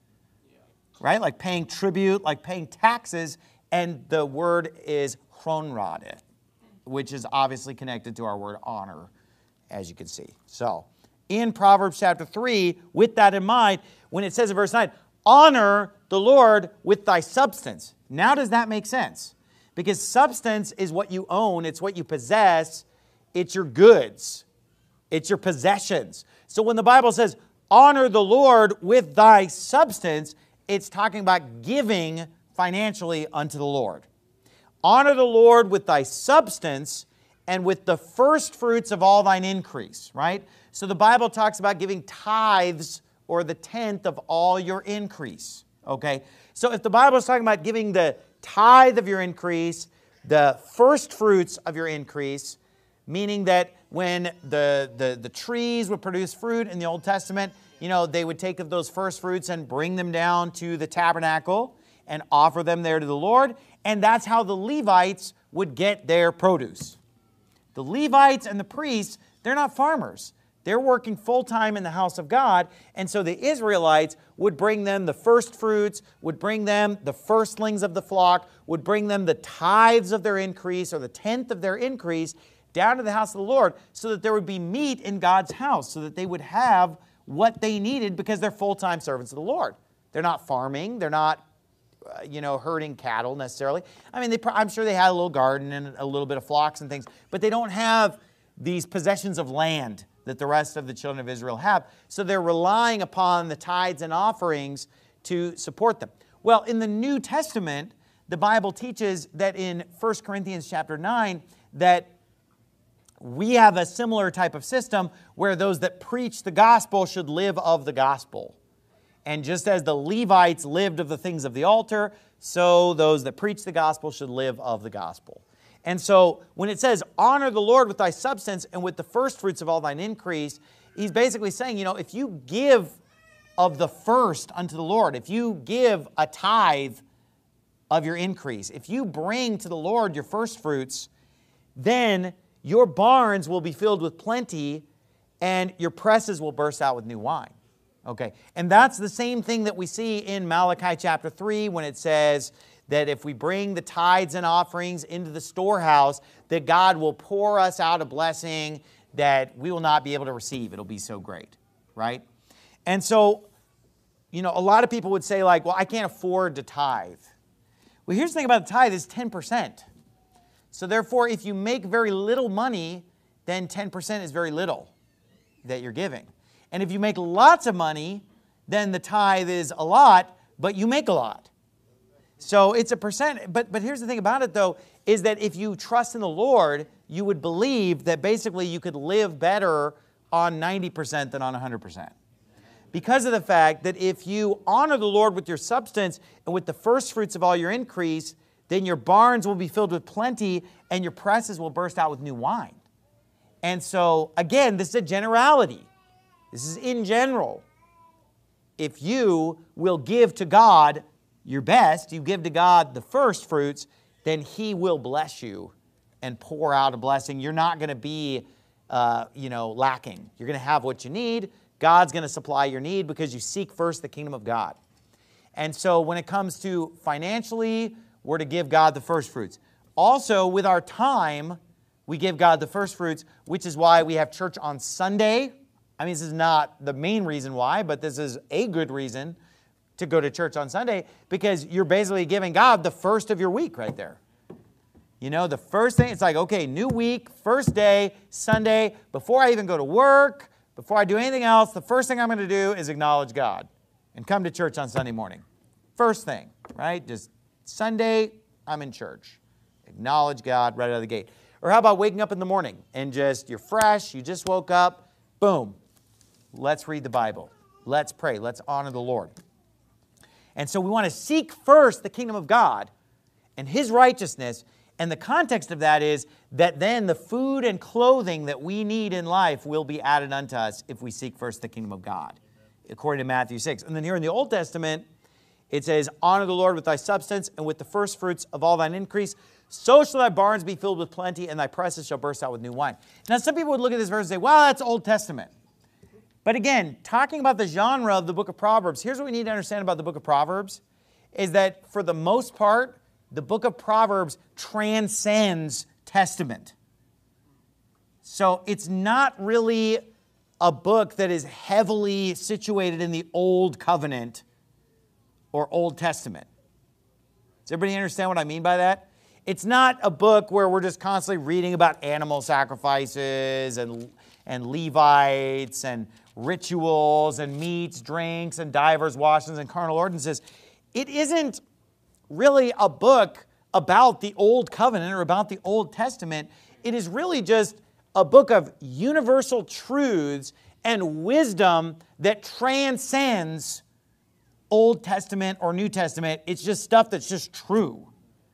right? Like paying tribute, like paying taxes, and the word is Hronrade, which is obviously connected to our word honor, as you can see. So, in Proverbs chapter three, with that in mind, when it says in verse nine, honor the Lord with thy substance. Now does that make sense? Because substance is what you own, it's what you possess, it's your goods, it's your possessions. So when the Bible says, honor the Lord with thy substance, it's talking about giving financially unto the Lord. Honor the Lord with thy substance and with the first fruits of all thine increase, right? So the Bible talks about giving tithes or the tenth of all your increase, okay? So if the Bible is talking about giving the tithe of your increase, the first fruits of your increase, meaning that when the, the, the trees would produce fruit in the Old Testament, you know, they would take of those first fruits and bring them down to the tabernacle and offer them there to the Lord. And that's how the Levites would get their produce. The Levites and the priests, they're not farmers. They're working full-time in the house of God. And so the Israelites would bring them the first fruits, would bring them the firstlings of the flock, would bring them the tithes of their increase or the tenth of their increase down to the house of the Lord so that there would be meat in God's house, so that they would have what they needed because they're full-time servants of the Lord. They're not farming. They're not, uh, you know, herding cattle necessarily. I mean, they, I'm sure they had a little garden and a little bit of flocks and things, but they don't have these possessions of land that the rest of the children of Israel have. So they're relying upon the tithes and offerings to support them. Well, in the New Testament, the Bible teaches that in First Corinthians chapter nine, that we have a similar type of system where those that preach the gospel should live of the gospel. And just as the Levites lived of the things of the altar, so those that preach the gospel should live of the gospel. And so when it says, honor the Lord with thy substance and with the first fruits of all thine increase, he's basically saying, you know, if you give of the first unto the Lord, if you give a tithe of your increase, if you bring to the Lord your first fruits, then your barns will be filled with plenty, and your presses will burst out with new wine. Okay, and that's the same thing that we see in Malachi chapter three when it says that if we bring the tithes and offerings into the storehouse, that God will pour us out a blessing that we will not be able to receive. It'll be so great, right? And so, you know, a lot of people would say like, well, I can't afford to tithe. Well, here's the thing about the tithe is ten percent. So therefore, if you make very little money, then ten percent is very little that you're giving. And if you make lots of money, then the tithe is a lot, but you make a lot. So it's a percent. But, but here's the thing about it, though, is that if you trust in the Lord, you would believe that basically you could live better on ninety percent than on one hundred percent. Because of the fact that if you honor the Lord with your substance and with the first fruits of all your increase, then your barns will be filled with plenty and your presses will burst out with new wine. And so, again, this is a generality. This is in general. If you will give to God your best, you give to God the first fruits, then He will bless you and pour out a blessing. You're not going to be, uh, you know, lacking. You're going to have what you need. God's going to supply your need because you seek first the kingdom of God. And so when it comes to financially, we're to give God the first fruits. Also, with our time, we give God the first fruits, which is why we have church on Sunday. I mean, this is not the main reason why, but this is a good reason to go to church on Sunday because you're basically giving God the first of your week right there. You know, the first thing, it's like, okay, new week, first day, Sunday, before I even go to work, before I do anything else, the first thing I'm going to do is acknowledge God and come to church on Sunday morning. First thing, right? Just Sunday, I'm in church. Acknowledge God right out of the gate. Or how about waking up in the morning and just, you're fresh, you just woke up, boom. Let's read the Bible. Let's pray. Let's honor the Lord. And so we want to seek first the kingdom of God and His righteousness. And the context of that is that then the food and clothing that we need in life will be added unto us if we seek first the kingdom of God, according to Matthew six. And then here in the Old Testament, it says, honor the Lord with thy substance and with the first fruits of all thine increase. So shall thy barns be filled with plenty, and thy presses shall burst out with new wine. Now, some people would look at this verse and say, well, that's Old Testament. But again, talking about the genre of the book of Proverbs, here's what we need to understand about the book of Proverbs, is that for the most part, the book of Proverbs transcends Testament. So it's not really a book that is heavily situated in the Old Covenant or Old Testament. Does everybody understand what I mean by that? It's not a book where we're just constantly reading about animal sacrifices and, and Levites and rituals and meats, drinks, and divers, washings, and carnal ordinances. It isn't really a book about the Old Covenant or about the Old Testament. It is really just a book of universal truths and wisdom that transcends Old Testament or New Testament. It's just stuff that's just true.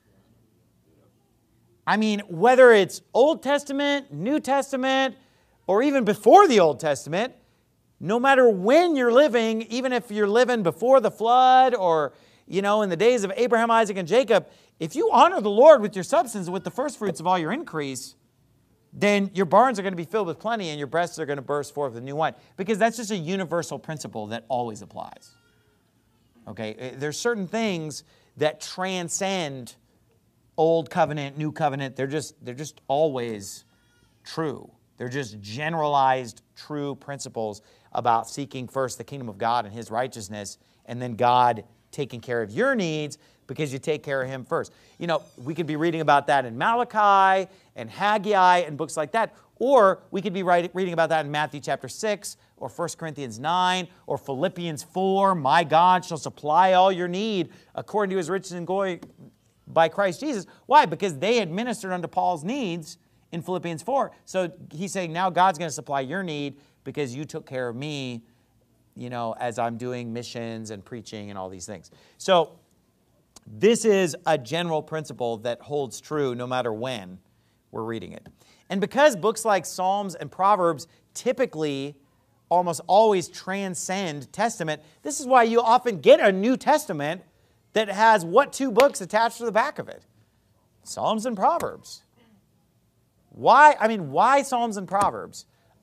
I mean, whether it's Old Testament, New Testament, or even before the Old Testament, no matter when you're living, even if you're living before the flood or, you know, in the days of Abraham, Isaac, and Jacob, if you honor the Lord with your substance and with the first fruits of all your increase, then your barns are going to be filled with plenty and your breasts are going to burst forth with new wine. Because that's just a universal principle that always applies. Okay, there's certain things that transcend Old Covenant, New Covenant. They're just, they're just always true. They're just generalized, true principles about seeking first the kingdom of God and His righteousness, and then God taking care of your needs because you take care of Him first. You know, we could be reading about that in Malachi and Haggai and books like that, or we could be writing, reading about that in Matthew chapter six or First Corinthians nine or Philippians four. My God shall supply all your need according to His riches and glory by Christ Jesus. Why? Because they had ministered unto Paul's needs in Philippians four. So he's saying now God's going to supply your need because you took care of me, you know, as I'm doing missions and preaching and all these things. So this is a general principle that holds true no matter when we're reading it. And because books like Psalms and Proverbs typically almost always transcend Testament, this is why you often get a New Testament that has what two books attached to the back of it? Psalms and Proverbs. Why? I mean, why Psalms and Proverbs?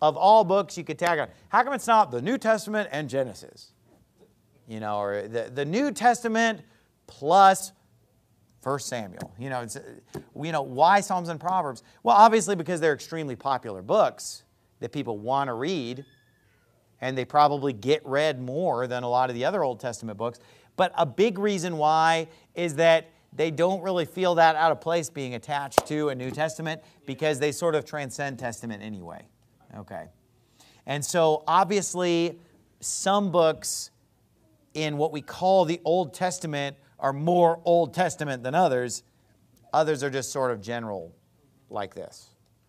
of all books you could tag on. How come it's not the New Testament and Genesis? You know, or the, the New Testament plus First Samuel. You know, it's, you know, why Psalms and Proverbs? Well, obviously because they're extremely popular books that people want to read, and they probably get read more than a lot of the other Old Testament books. But a big reason why is that they don't really feel that out of place being attached to a New Testament because they sort of transcend Testament anyway. Okay. And so obviously some books in what we call the Old Testament are more Old Testament than others. Others are just sort of general like this.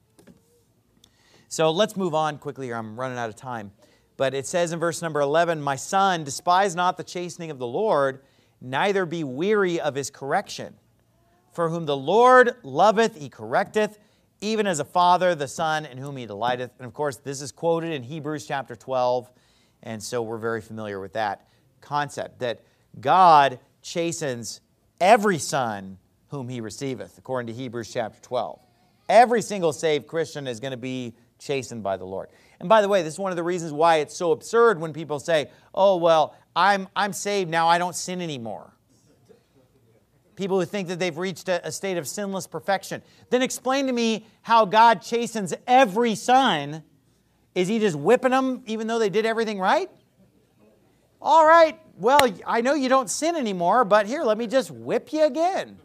So let's move on quickly here. I'm running out of time. But it says in verse number eleven, "My son, despise not the chastening of the Lord, neither be weary of his correction. For whom the Lord loveth, he correcteth, even as a father the son in whom he delighteth." And of course, this is quoted in Hebrews chapter twelve. And so we're very familiar with that concept, that God chastens every son whom he receiveth, according to Hebrews chapter twelve. Every single saved Christian is going to be chastened by the Lord. And by the way, this is one of the reasons why it's so absurd when people say, oh, well, I'm, I'm saved now, I don't sin anymore. People who think that they've reached a, a state of sinless perfection. Then explain to me how God chastens every son. Is he just whipping them even though they did everything right? All right, well, I know you don't sin anymore, but here, let me just whip you again.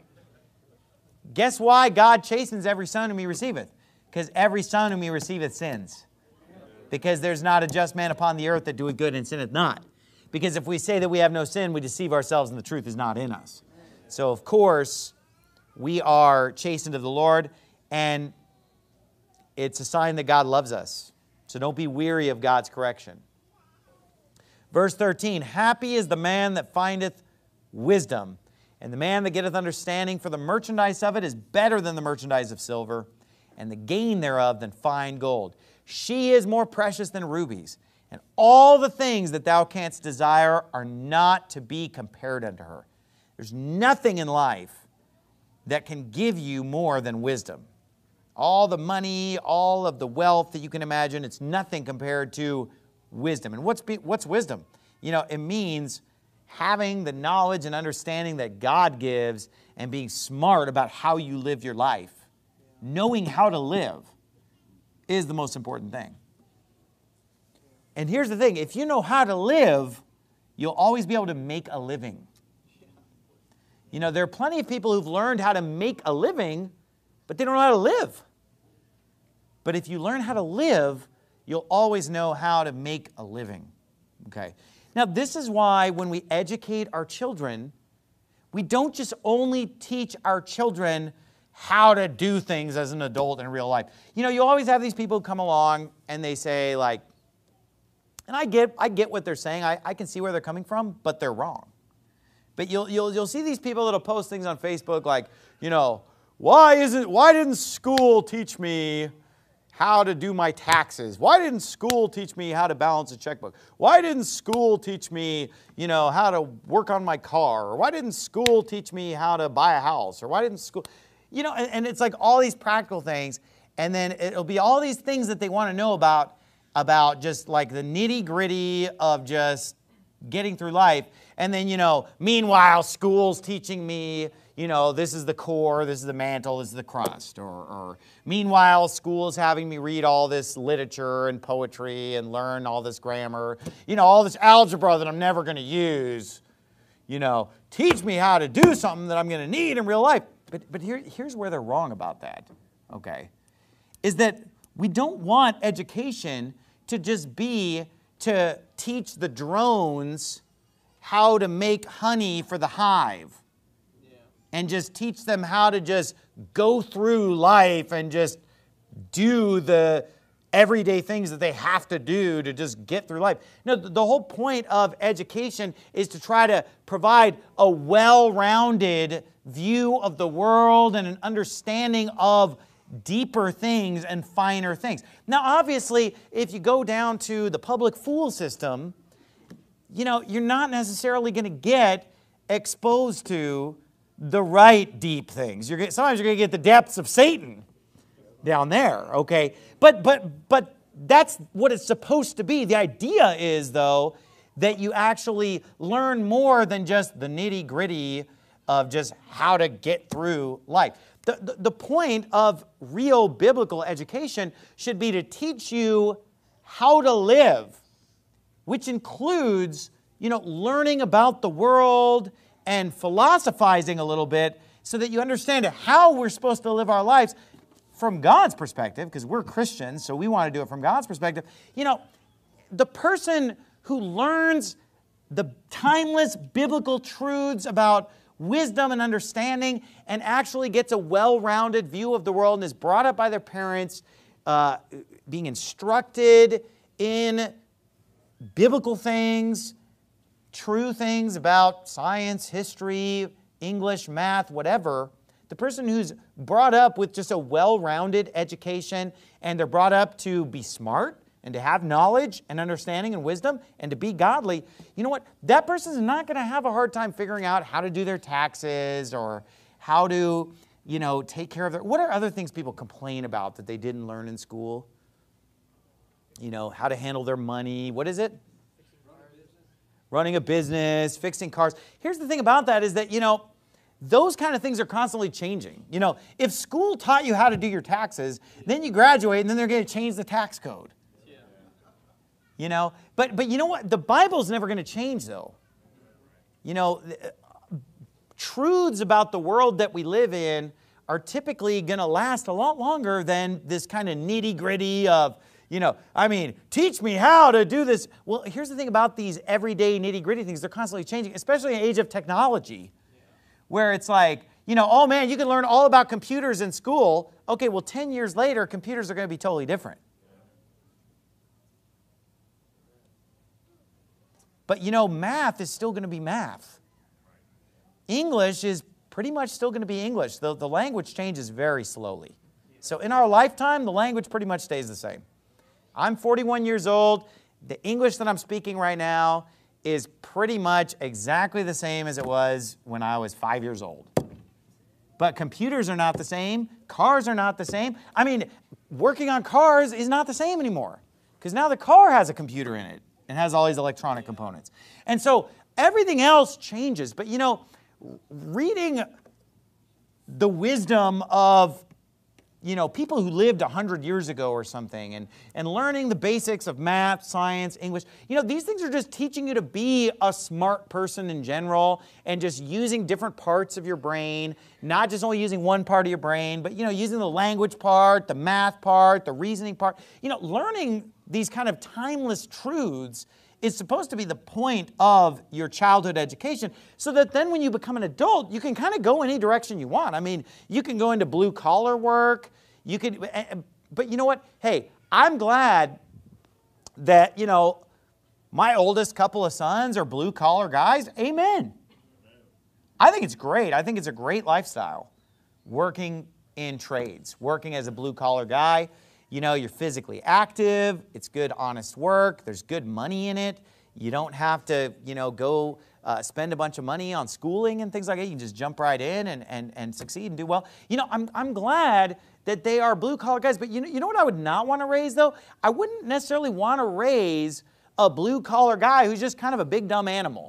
Guess why God chastens every son whom he receiveth? Because every son whom he receiveth sins. Because there's not a just man upon the earth that doeth good and sinneth not. Because if we say that we have no sin, we deceive ourselves and the truth is not in us. So, of course, we are chastened of the Lord, and it's a sign that God loves us. So don't be weary of God's correction. Verse thirteen, "Happy is the man that findeth wisdom, and the man that getteth understanding, for the merchandise of it is better than the merchandise of silver, and the gain thereof than fine gold. She is more precious than rubies, and all the things that thou canst desire are not to be compared unto her." There's nothing in life that can give you more than wisdom. All the money, all of the wealth that you can imagine, it's nothing compared to wisdom. And what's, be, what's wisdom? You know, it means having the knowledge and understanding that God gives and being smart about how you live your life. Knowing how to live is the most important thing. And here's the thing, if you know how to live, you'll always be able to make a living. You know, there are plenty of people who've learned how to make a living, but they don't know how to live. But if you learn how to live, you'll always know how to make a living. Okay. Now, this is why when we educate our children, we don't just only teach our children how to do things as an adult in real life. You know, you always have these people come along and they say like, and I get, I get what they're saying. I, I can see where they're coming from, but they're wrong. But you'll, you'll, you'll see these people that'll post things on Facebook like, you know, why isn't, why didn't school teach me how to do my taxes? Why didn't school teach me how to balance a checkbook? Why didn't school teach me, you know, how to work on my car? Or why didn't school teach me how to buy a house? Or why didn't school, you know, and, and it's like all these practical things. And then it'll be all these things that they want to know about, about just like the nitty gritty of just getting through life. And then, you know, meanwhile, school's teaching me, you know, this is the core, this is the mantle, this is the crust. Or, or meanwhile, school's having me read all this literature and poetry and learn all this grammar. You know, all this algebra that I'm never going to use. You know, teach me how to do something that I'm going to need in real life. But, but here, here's where they're wrong about that, okay? Is that we don't want education to just be to teach the drones how to make honey for the hive. And just teach them how to just go through life and just do the everyday things that they have to do to just get through life. No, the whole point of education is to try to provide a well-rounded view of the world and an understanding of deeper things and finer things. Now, obviously, if you go down to the public school system, you know, you're not necessarily going to get exposed to the right deep things. You're, sometimes you're going to get the depths of Satan down there, okay? But, but, but that's what it's supposed to be. The idea is, though, that you actually learn more than just the nitty-gritty of just how to get through life. The, the, the point of real biblical education should be to teach you how to live, which includes, you know, learning about the world and philosophizing a little bit so that you understand how we're supposed to live our lives from God's perspective, because we're Christians, so we want to do it from God's perspective. You know, the person who learns the timeless biblical truths about wisdom and understanding and actually gets a well-rounded view of the world and is brought up by their parents, uh, being instructed in biblical things, true things about science, history, English, math, whatever. The person who's brought up with just a well-rounded education and they're brought up to be smart and to have knowledge and understanding and wisdom and to be godly, you know what? That person is not going to have a hard time figuring out how to do their taxes or how to, you know, take care of their... What are other things people complain about that they didn't learn in school? You know, how to handle their money. What is it? Running a business, fixing cars. Here's the thing about that is that, you know, those kind of things are constantly changing. You know, if school taught you how to do your taxes, then you graduate and then they're going to change the tax code. Yeah. You know, but but you know what? The Bible's never going to change, though. You know, truths about the world that we live in are typically going to last a lot longer than this kind of nitty-gritty of, you know, I mean, teach me how to do this. Well, here's the thing about these everyday nitty-gritty things. They're constantly changing, especially in the age of technology, where it's like, you know, oh man, you can learn all about computers in school. Okay, well, ten years later, computers are going to be totally different. But, you know, math is still going to be math. English is pretty much still going to be English. The, the language changes very slowly. So in our lifetime, the language pretty much stays the same. I'm forty-one years old. The English that I'm speaking right now is pretty much exactly the same as it was when I was five years old. But computers are not the same. Cars are not the same. I mean, working on cars is not the same anymore because now the car has a computer in it and has all these electronic components. And so everything else changes. But, you know, reading the wisdom of, you know, people who lived one hundred years ago or something, and, and learning the basics of math, science, English. You know, these things are just teaching you to be a smart person in general and just using different parts of your brain, not just only using one part of your brain, but, you know, using the language part, the math part, the reasoning part. You know, learning these kind of timeless truths is supposed to be the point of your childhood education so that then when you become an adult, you can kind of go any direction you want. I mean, you can go into blue-collar work. You could, but you know what? Hey, I'm glad that, you know, my oldest couple of sons are blue-collar guys. Amen. I think it's great. I think it's a great lifestyle, working in trades, working as a blue-collar guy. You know, you're physically active. It's good, honest work. There's good money in it. You don't have to, you know, go uh, spend a bunch of money on schooling and things like that. You can just jump right in and, and, and succeed and do well. You know, I'm, I'm glad that they are blue-collar guys. But you know, you know what I would not want to raise, though? I wouldn't necessarily want to raise a blue-collar guy who's just kind of a big, dumb animal.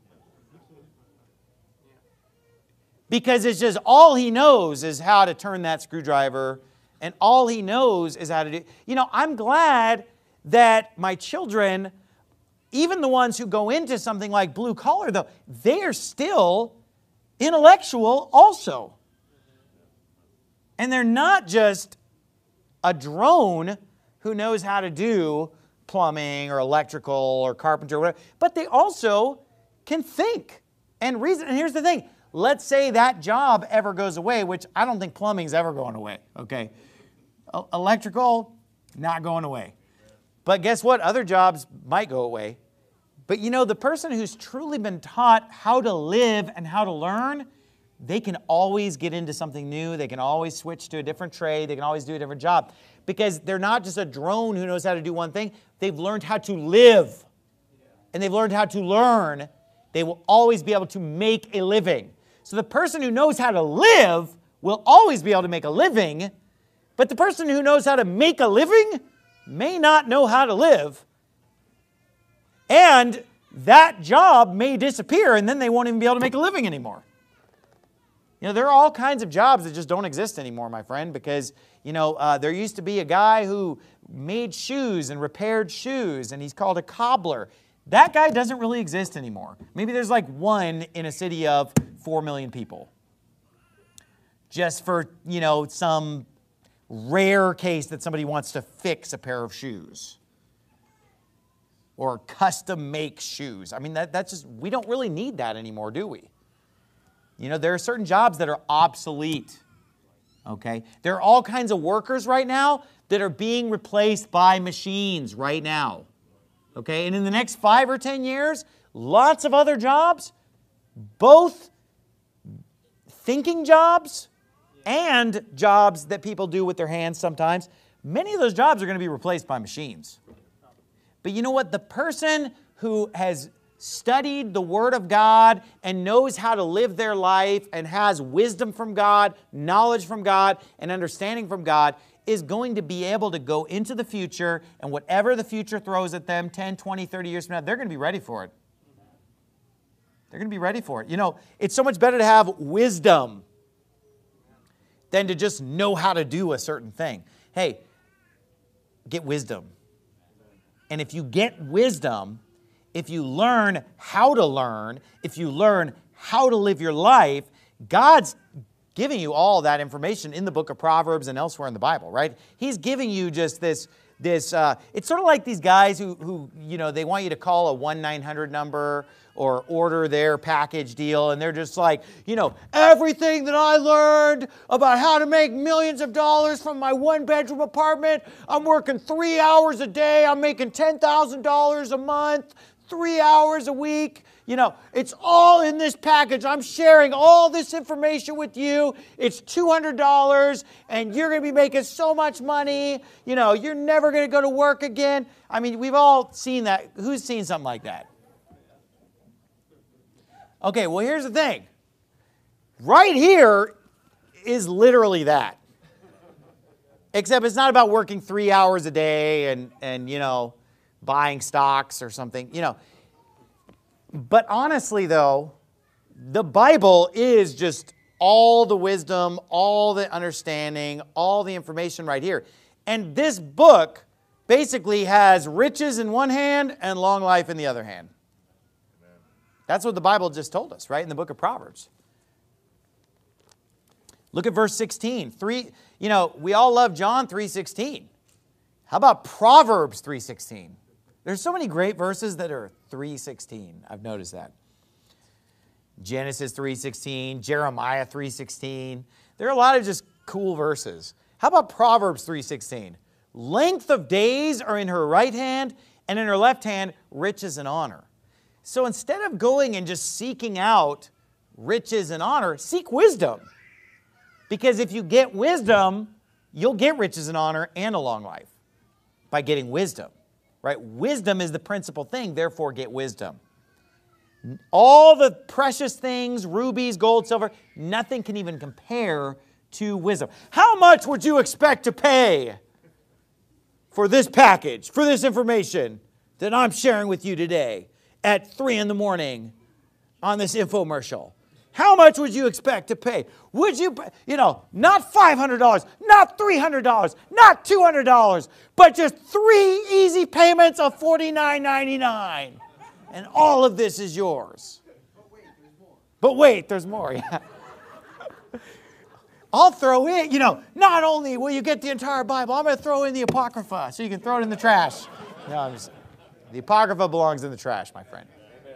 Because it's just all he knows is how to turn that screwdriver, and all he knows is how to do. You know, I'm glad that my children, even the ones who go into something like blue collar, though, they are still intellectual also. And they're not just a drone who knows how to do plumbing or electrical or carpentry or whatever, but they also can think and reason. And here's the thing. Let's say that job ever goes away, which I don't think plumbing's ever going away, okay? Electrical, not going away. But guess what? Other jobs might go away. But you know, the person who's truly been taught how to live and how to learn, they can always get into something new. They can always switch to a different trade. They can always do a different job. Because they're not just a drone who knows how to do one thing. They've learned how to live. And they've learned how to learn. They will always be able to make a living. So the person who knows how to live will always be able to make a living. But the person who knows how to make a living may not know how to live, and that job may disappear, and then they won't even be able to make a living anymore. You know, there are all kinds of jobs that just don't exist anymore, my friend, because, you know, uh, there used to be a guy who made shoes and repaired shoes, and he's called a cobbler. That guy doesn't really exist anymore. Maybe there's like one in a city of four million people. Just for, you know, some rare case that somebody wants to fix a pair of shoes. Or custom make shoes. I mean, that, that's just, we don't really need that anymore, do we? You know, there are certain jobs that are obsolete. Okay? There are all kinds of workers right now that are being replaced by machines right now. Okay? And in the next five or ten years, lots of other jobs, both thinking jobs and jobs that people do with their hands sometimes, many of those jobs are going to be replaced by machines. But you know what? The person who has studied the Word of God and knows how to live their life and has wisdom from God, knowledge from God, and understanding from God is going to be able to go into the future, and whatever the future throws at them ten, twenty, thirty years from now, they're going to be ready for it. They're going to be ready for it. You know, it's so much better to have wisdom than to just know how to do a certain thing. Hey, get wisdom. And if you get wisdom, if you learn how to learn, if you learn how to live your life, God's giving you all that information in the book of Proverbs and elsewhere in the Bible, right? He's giving you just this, this uh, it's sort of like these guys who, who, you know, they want you to call a one nine hundred number or order their package deal, and they're just like, you know, everything that I learned about how to make millions of dollars from my one-bedroom apartment, I'm working three hours a day, I'm making ten thousand dollars a month, three hours a week. You know, it's all in this package. I'm sharing all this information with you. It's two hundred dollars, and you're going to be making so much money. You know, you're never going to go to work again. I mean, we've all seen that. Who's seen something like that? Okay, well, here's the thing. Right here is literally that. Except it's not about working three hours a day and, and you know, buying stocks or something, you know. But honestly, though, the Bible is just all the wisdom, all the understanding, all the information right here. And this book basically has riches in one hand and long life in the other hand. That's what the Bible just told us, right, in the book of Proverbs. Look at verse sixteen. Three, you know, we all love John three sixteen. How about Proverbs three sixteen? There's so many great verses that are three sixteen. I've noticed that. Genesis three sixteen, Jeremiah three sixteen. There are a lot of just cool verses. How about Proverbs three sixteen? Length of days are in her right hand, and in her left hand riches and honor. So instead of going and just seeking out riches and honor, seek wisdom. Because if you get wisdom, you'll get riches and honor and a long life by getting wisdom. Right? Wisdom is the principal thing, therefore get wisdom. All the precious things, rubies, gold, silver, nothing can even compare to wisdom. How much would you expect to pay for this package, for this information that I'm sharing with you today at three in the morning on this infomercial? How much would you expect to pay? Would you, you know, not five hundred dollars, not three hundred dollars, not two hundred dollars, but just three easy payments of forty-nine ninety-nine. And all of this is yours. But wait, there's more. But wait, there's more, yeah. I'll throw in, you know, not only will you get the entire Bible, I'm going to throw in the Apocrypha so you can throw it in the trash. No, I'm just, the Apocrypha belongs in the trash, my friend.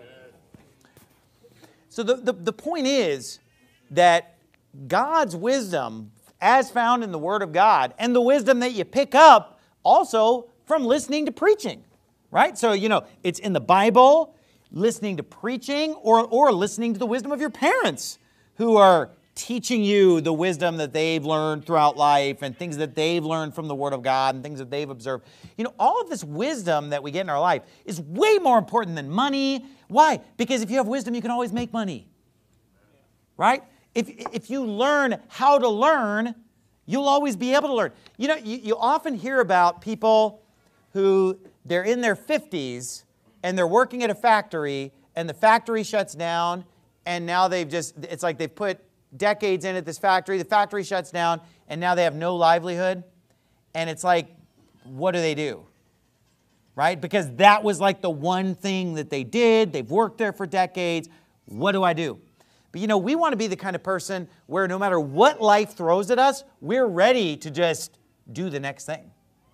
So the, the, the point is that God's wisdom, as found in the Word of God, and the wisdom that you pick up also from listening to preaching, right? So, you know, it's in the Bible, listening to preaching, or, or listening to the wisdom of your parents who are teaching you the wisdom that they've learned throughout life and things that they've learned from the Word of God and things that they've observed. You know, all of this wisdom that we get in our life is way more important than money. Why? Because if you have wisdom, you can always make money. Right? If, if you learn how to learn, you'll always be able to learn. You know, you, you often hear about people who they're in their fifties and they're working at a factory and the factory shuts down and now they've just, it's like they've put decades in at this factory, the factory shuts down and now they have no livelihood. And it's like, what do they do? Right? Because that was like the one thing that they did. They've worked there for decades. What do I do? But you know, we want to be the kind of person where no matter what life throws at us, we're ready to just do the next thing.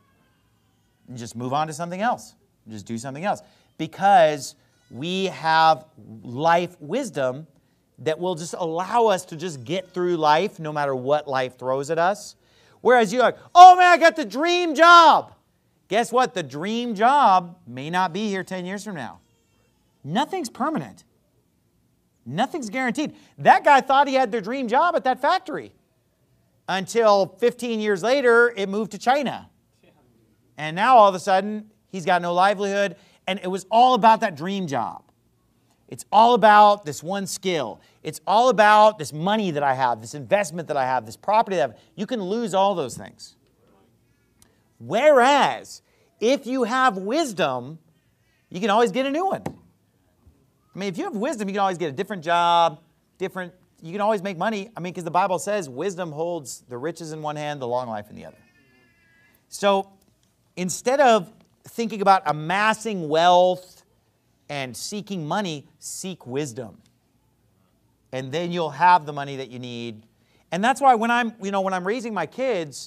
And just move on to something else. Just do something else. Because we have life wisdom that will just allow us to just get through life no matter what life throws at us. Whereas you're like, oh man, I got the dream job. Guess what? The dream job may not be here ten years from now. Nothing's permanent. Nothing's guaranteed. That guy thought he had the dream job at that factory until fifteen years later, it moved to China. And now all of a sudden, he's got no livelihood. And it was all about that dream job. It's all about this one skill. It's all about this money that I have, this investment that I have, this property that I have. You can lose all those things. Whereas, if you have wisdom, you can always get a new one. I mean, if you have wisdom, you can always get a different job, different, you can always make money. I mean, because the Bible says wisdom holds the riches in one hand, the long life in the other. So, instead of thinking about amassing wealth and seeking money, seek wisdom. And then you'll have the money that you need. And that's why when I'm, you know, when I'm raising my kids,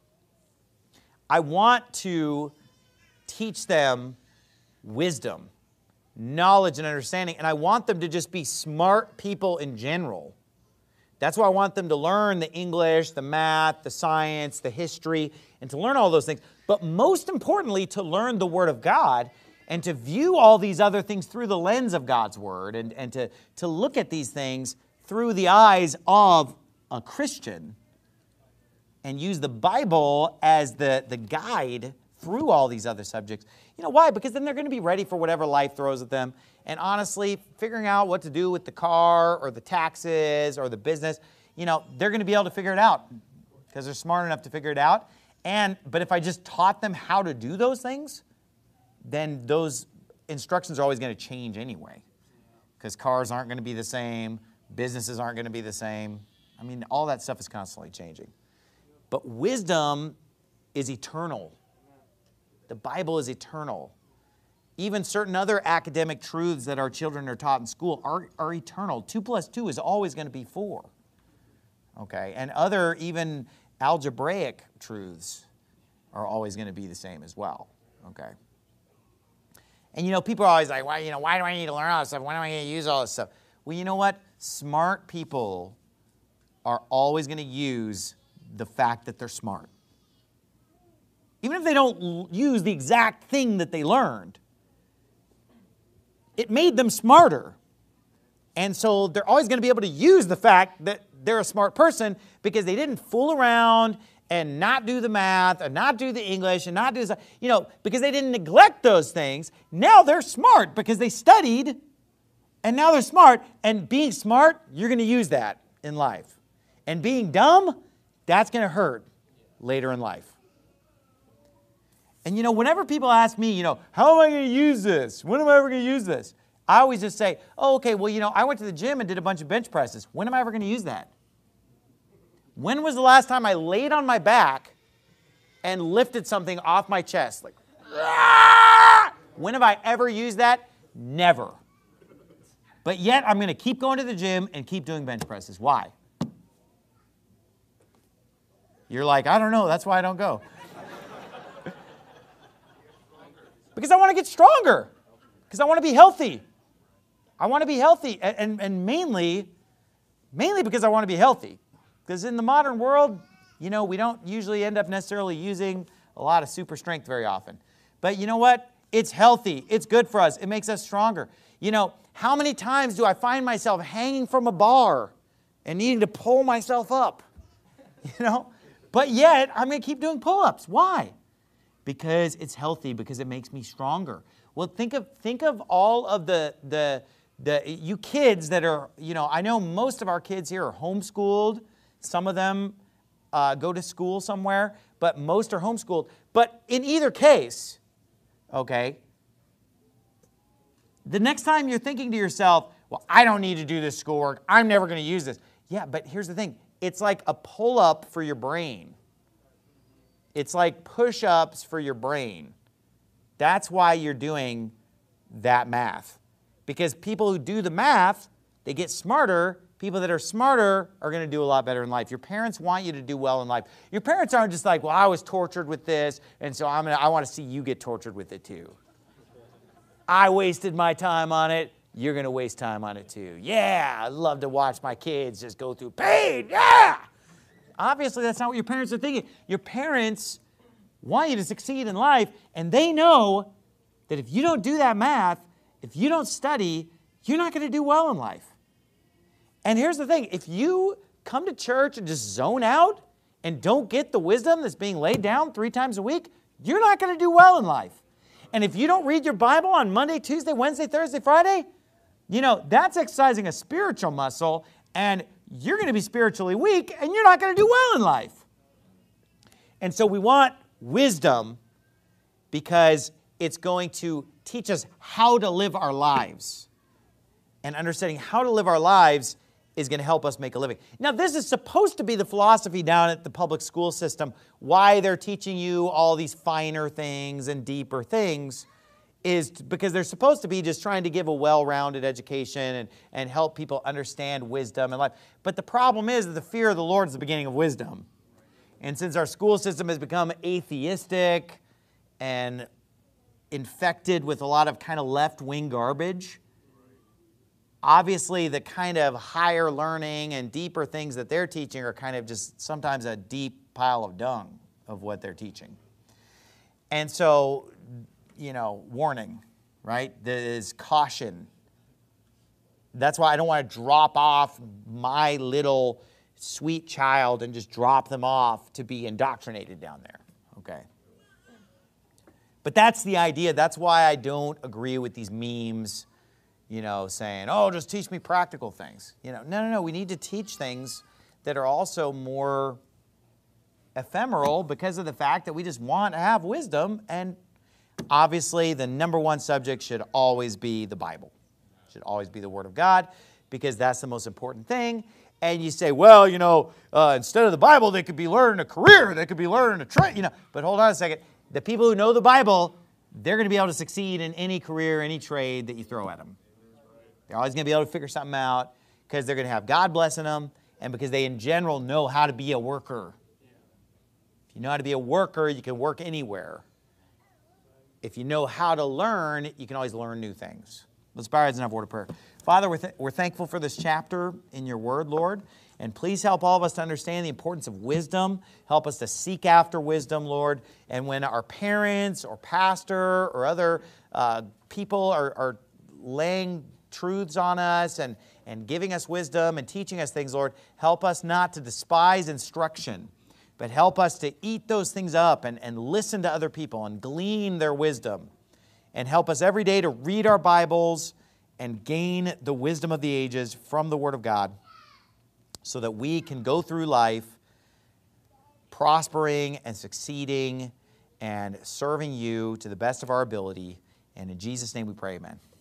I want to teach them wisdom, knowledge, and understanding. And I want them to just be smart people in general. That's why I want them to learn the English, the math, the science, the history, and to learn all those things. But most importantly, to learn the Word of God and to view all these other things through the lens of God's Word and, and to, to look at these things through the eyes of a Christian and use the Bible as the, the guide through all these other subjects. You know why? Because then they're going to be ready for whatever life throws at them. And honestly, figuring out what to do with the car or the taxes or the business, you know, they're going to be able to figure it out because they're smart enough to figure it out. And but if I just taught them how to do those things, then those instructions are always going to change anyway. Because cars aren't going to be the same, businesses aren't going to be the same. I mean, all that stuff is constantly changing. But wisdom is eternal. The Bible is eternal. Even certain other academic truths that our children are taught in school are, are eternal. Two plus two is always going to be four. Okay, and other even algebraic truths are always going to be the same as well. Okay. And you know, people are always like, why, you know, why do I need to learn all this stuff? Why am I going to use all this stuff? Well, you know what? Smart people are always going to use the fact that they're smart. Even if they don't use the exact thing that they learned, it made them smarter. And so they're always going to be able to use the fact that they're a smart person because they didn't fool around and not do the math and not do the English and not do this, you know, because they didn't neglect those things. Now they're smart because they studied and now they're smart. And being smart, you're going to use that in life. And being dumb, that's going to hurt later in life. And you know, whenever people ask me, you know, how am I going to use this? When am I ever going to use this? I always just say, oh, okay, well, you know, I went to the gym and did a bunch of bench presses. When am I ever going to use that? When was the last time I laid on my back and lifted something off my chest? Like, ah! When have I ever used that? Never. But yet, I'm going to keep going to the gym and keep doing bench presses. Why? You're like, I don't know. That's why I don't go. Because I want to get stronger. Because I want to be healthy. I want to be healthy. And, and, and mainly, mainly because I want to be healthy. Because in the modern world, you know, we don't usually end up necessarily using a lot of super strength very often. But you know what? It's healthy. It's good for us. It makes us stronger. You know, how many times do I find myself hanging from a bar and needing to pull myself up? You know? But yet, I'm going to keep doing pull-ups. Why? Because it's healthy, because it makes me stronger. Well, think of think of all of the, the, the you kids that are, you know, I know most of our kids here are homeschooled. Some of them uh, go to school somewhere, but most are homeschooled. But in either case, okay? The next time you're thinking to yourself, well, I don't need to do this schoolwork. I'm never going to use this. Yeah, but here's the thing. It's like a pull-up for your brain. It's like push-ups for your brain. That's why you're doing that math. Because people who do the math, they get smarter. People that are smarter are going to do a lot better in life. Your parents want you to do well in life. Your parents aren't just like, well, I was tortured with this, and so I'm gonna, I want to see you get tortured with it too. I wasted my time on it. You're going to waste time on it too. Yeah, I love to watch my kids just go through pain. Yeah! Obviously, that's not what your parents are thinking. Your parents want you to succeed in life, and they know that if you don't do that math, if you don't study, you're not going to do well in life. And here's the thing. If you come to church and just zone out and don't get the wisdom that's being laid down three times a week, you're not going to do well in life. And if you don't read your Bible on Monday, Tuesday, Wednesday, Thursday, Friday, you know, that's exercising a spiritual muscle, and you're going to be spiritually weak, and you're not going to do well in life. And so we want wisdom because it's going to teach us how to live our lives. And understanding how to live our lives is going to help us make a living. Now, this is supposed to be the philosophy down at the public school system, why they're teaching you all these finer things and deeper things, is because they're supposed to be just trying to give a well-rounded education and, and help people understand wisdom and life. But the problem is that the fear of the Lord is the beginning of wisdom. And since our school system has become atheistic and infected with a lot of kind of left-wing garbage, obviously the kind of higher learning and deeper things that they're teaching are kind of just sometimes a deep pile of dung of what they're teaching. And so, you know, warning, right? There is caution. That's why I don't want to drop off my little sweet child and just drop them off to be indoctrinated down there, okay? But that's the idea. That's why I don't agree with these memes, you know, saying, oh, just teach me practical things. You know, no, no, no. We need to teach things that are also more ephemeral because of the fact that we just want to have wisdom. And obviously, the number one subject should always be the Bible. It should always be the Word of God because that's the most important thing. And you say, well, you know, uh, instead of the Bible, they could be learning a career. They could be learning a trade, you know. But hold on a second. The people who know the Bible, they're going to be able to succeed in any career, any trade that you throw at them. They're always going to be able to figure something out because they're going to have God blessing them and because they, in general, know how to be a worker. If you know how to be a worker, you can work anywhere. If you know how to learn, you can always learn new things. Let's bow our heads and have a word of prayer. Father, we're, th- we're thankful for this chapter in your word, Lord. And please help all of us to understand the importance of wisdom. Help us to seek after wisdom, Lord. And when our parents or pastor or other uh, people are, are laying truths on us and, and giving us wisdom and teaching us things, Lord, help us not to despise instruction, but help us to eat those things up and, and listen to other people and glean their wisdom. And help us every day to read our Bibles and gain the wisdom of the ages from the Word of God so that we can go through life prospering and succeeding and serving you to the best of our ability. And in Jesus' name we pray, amen.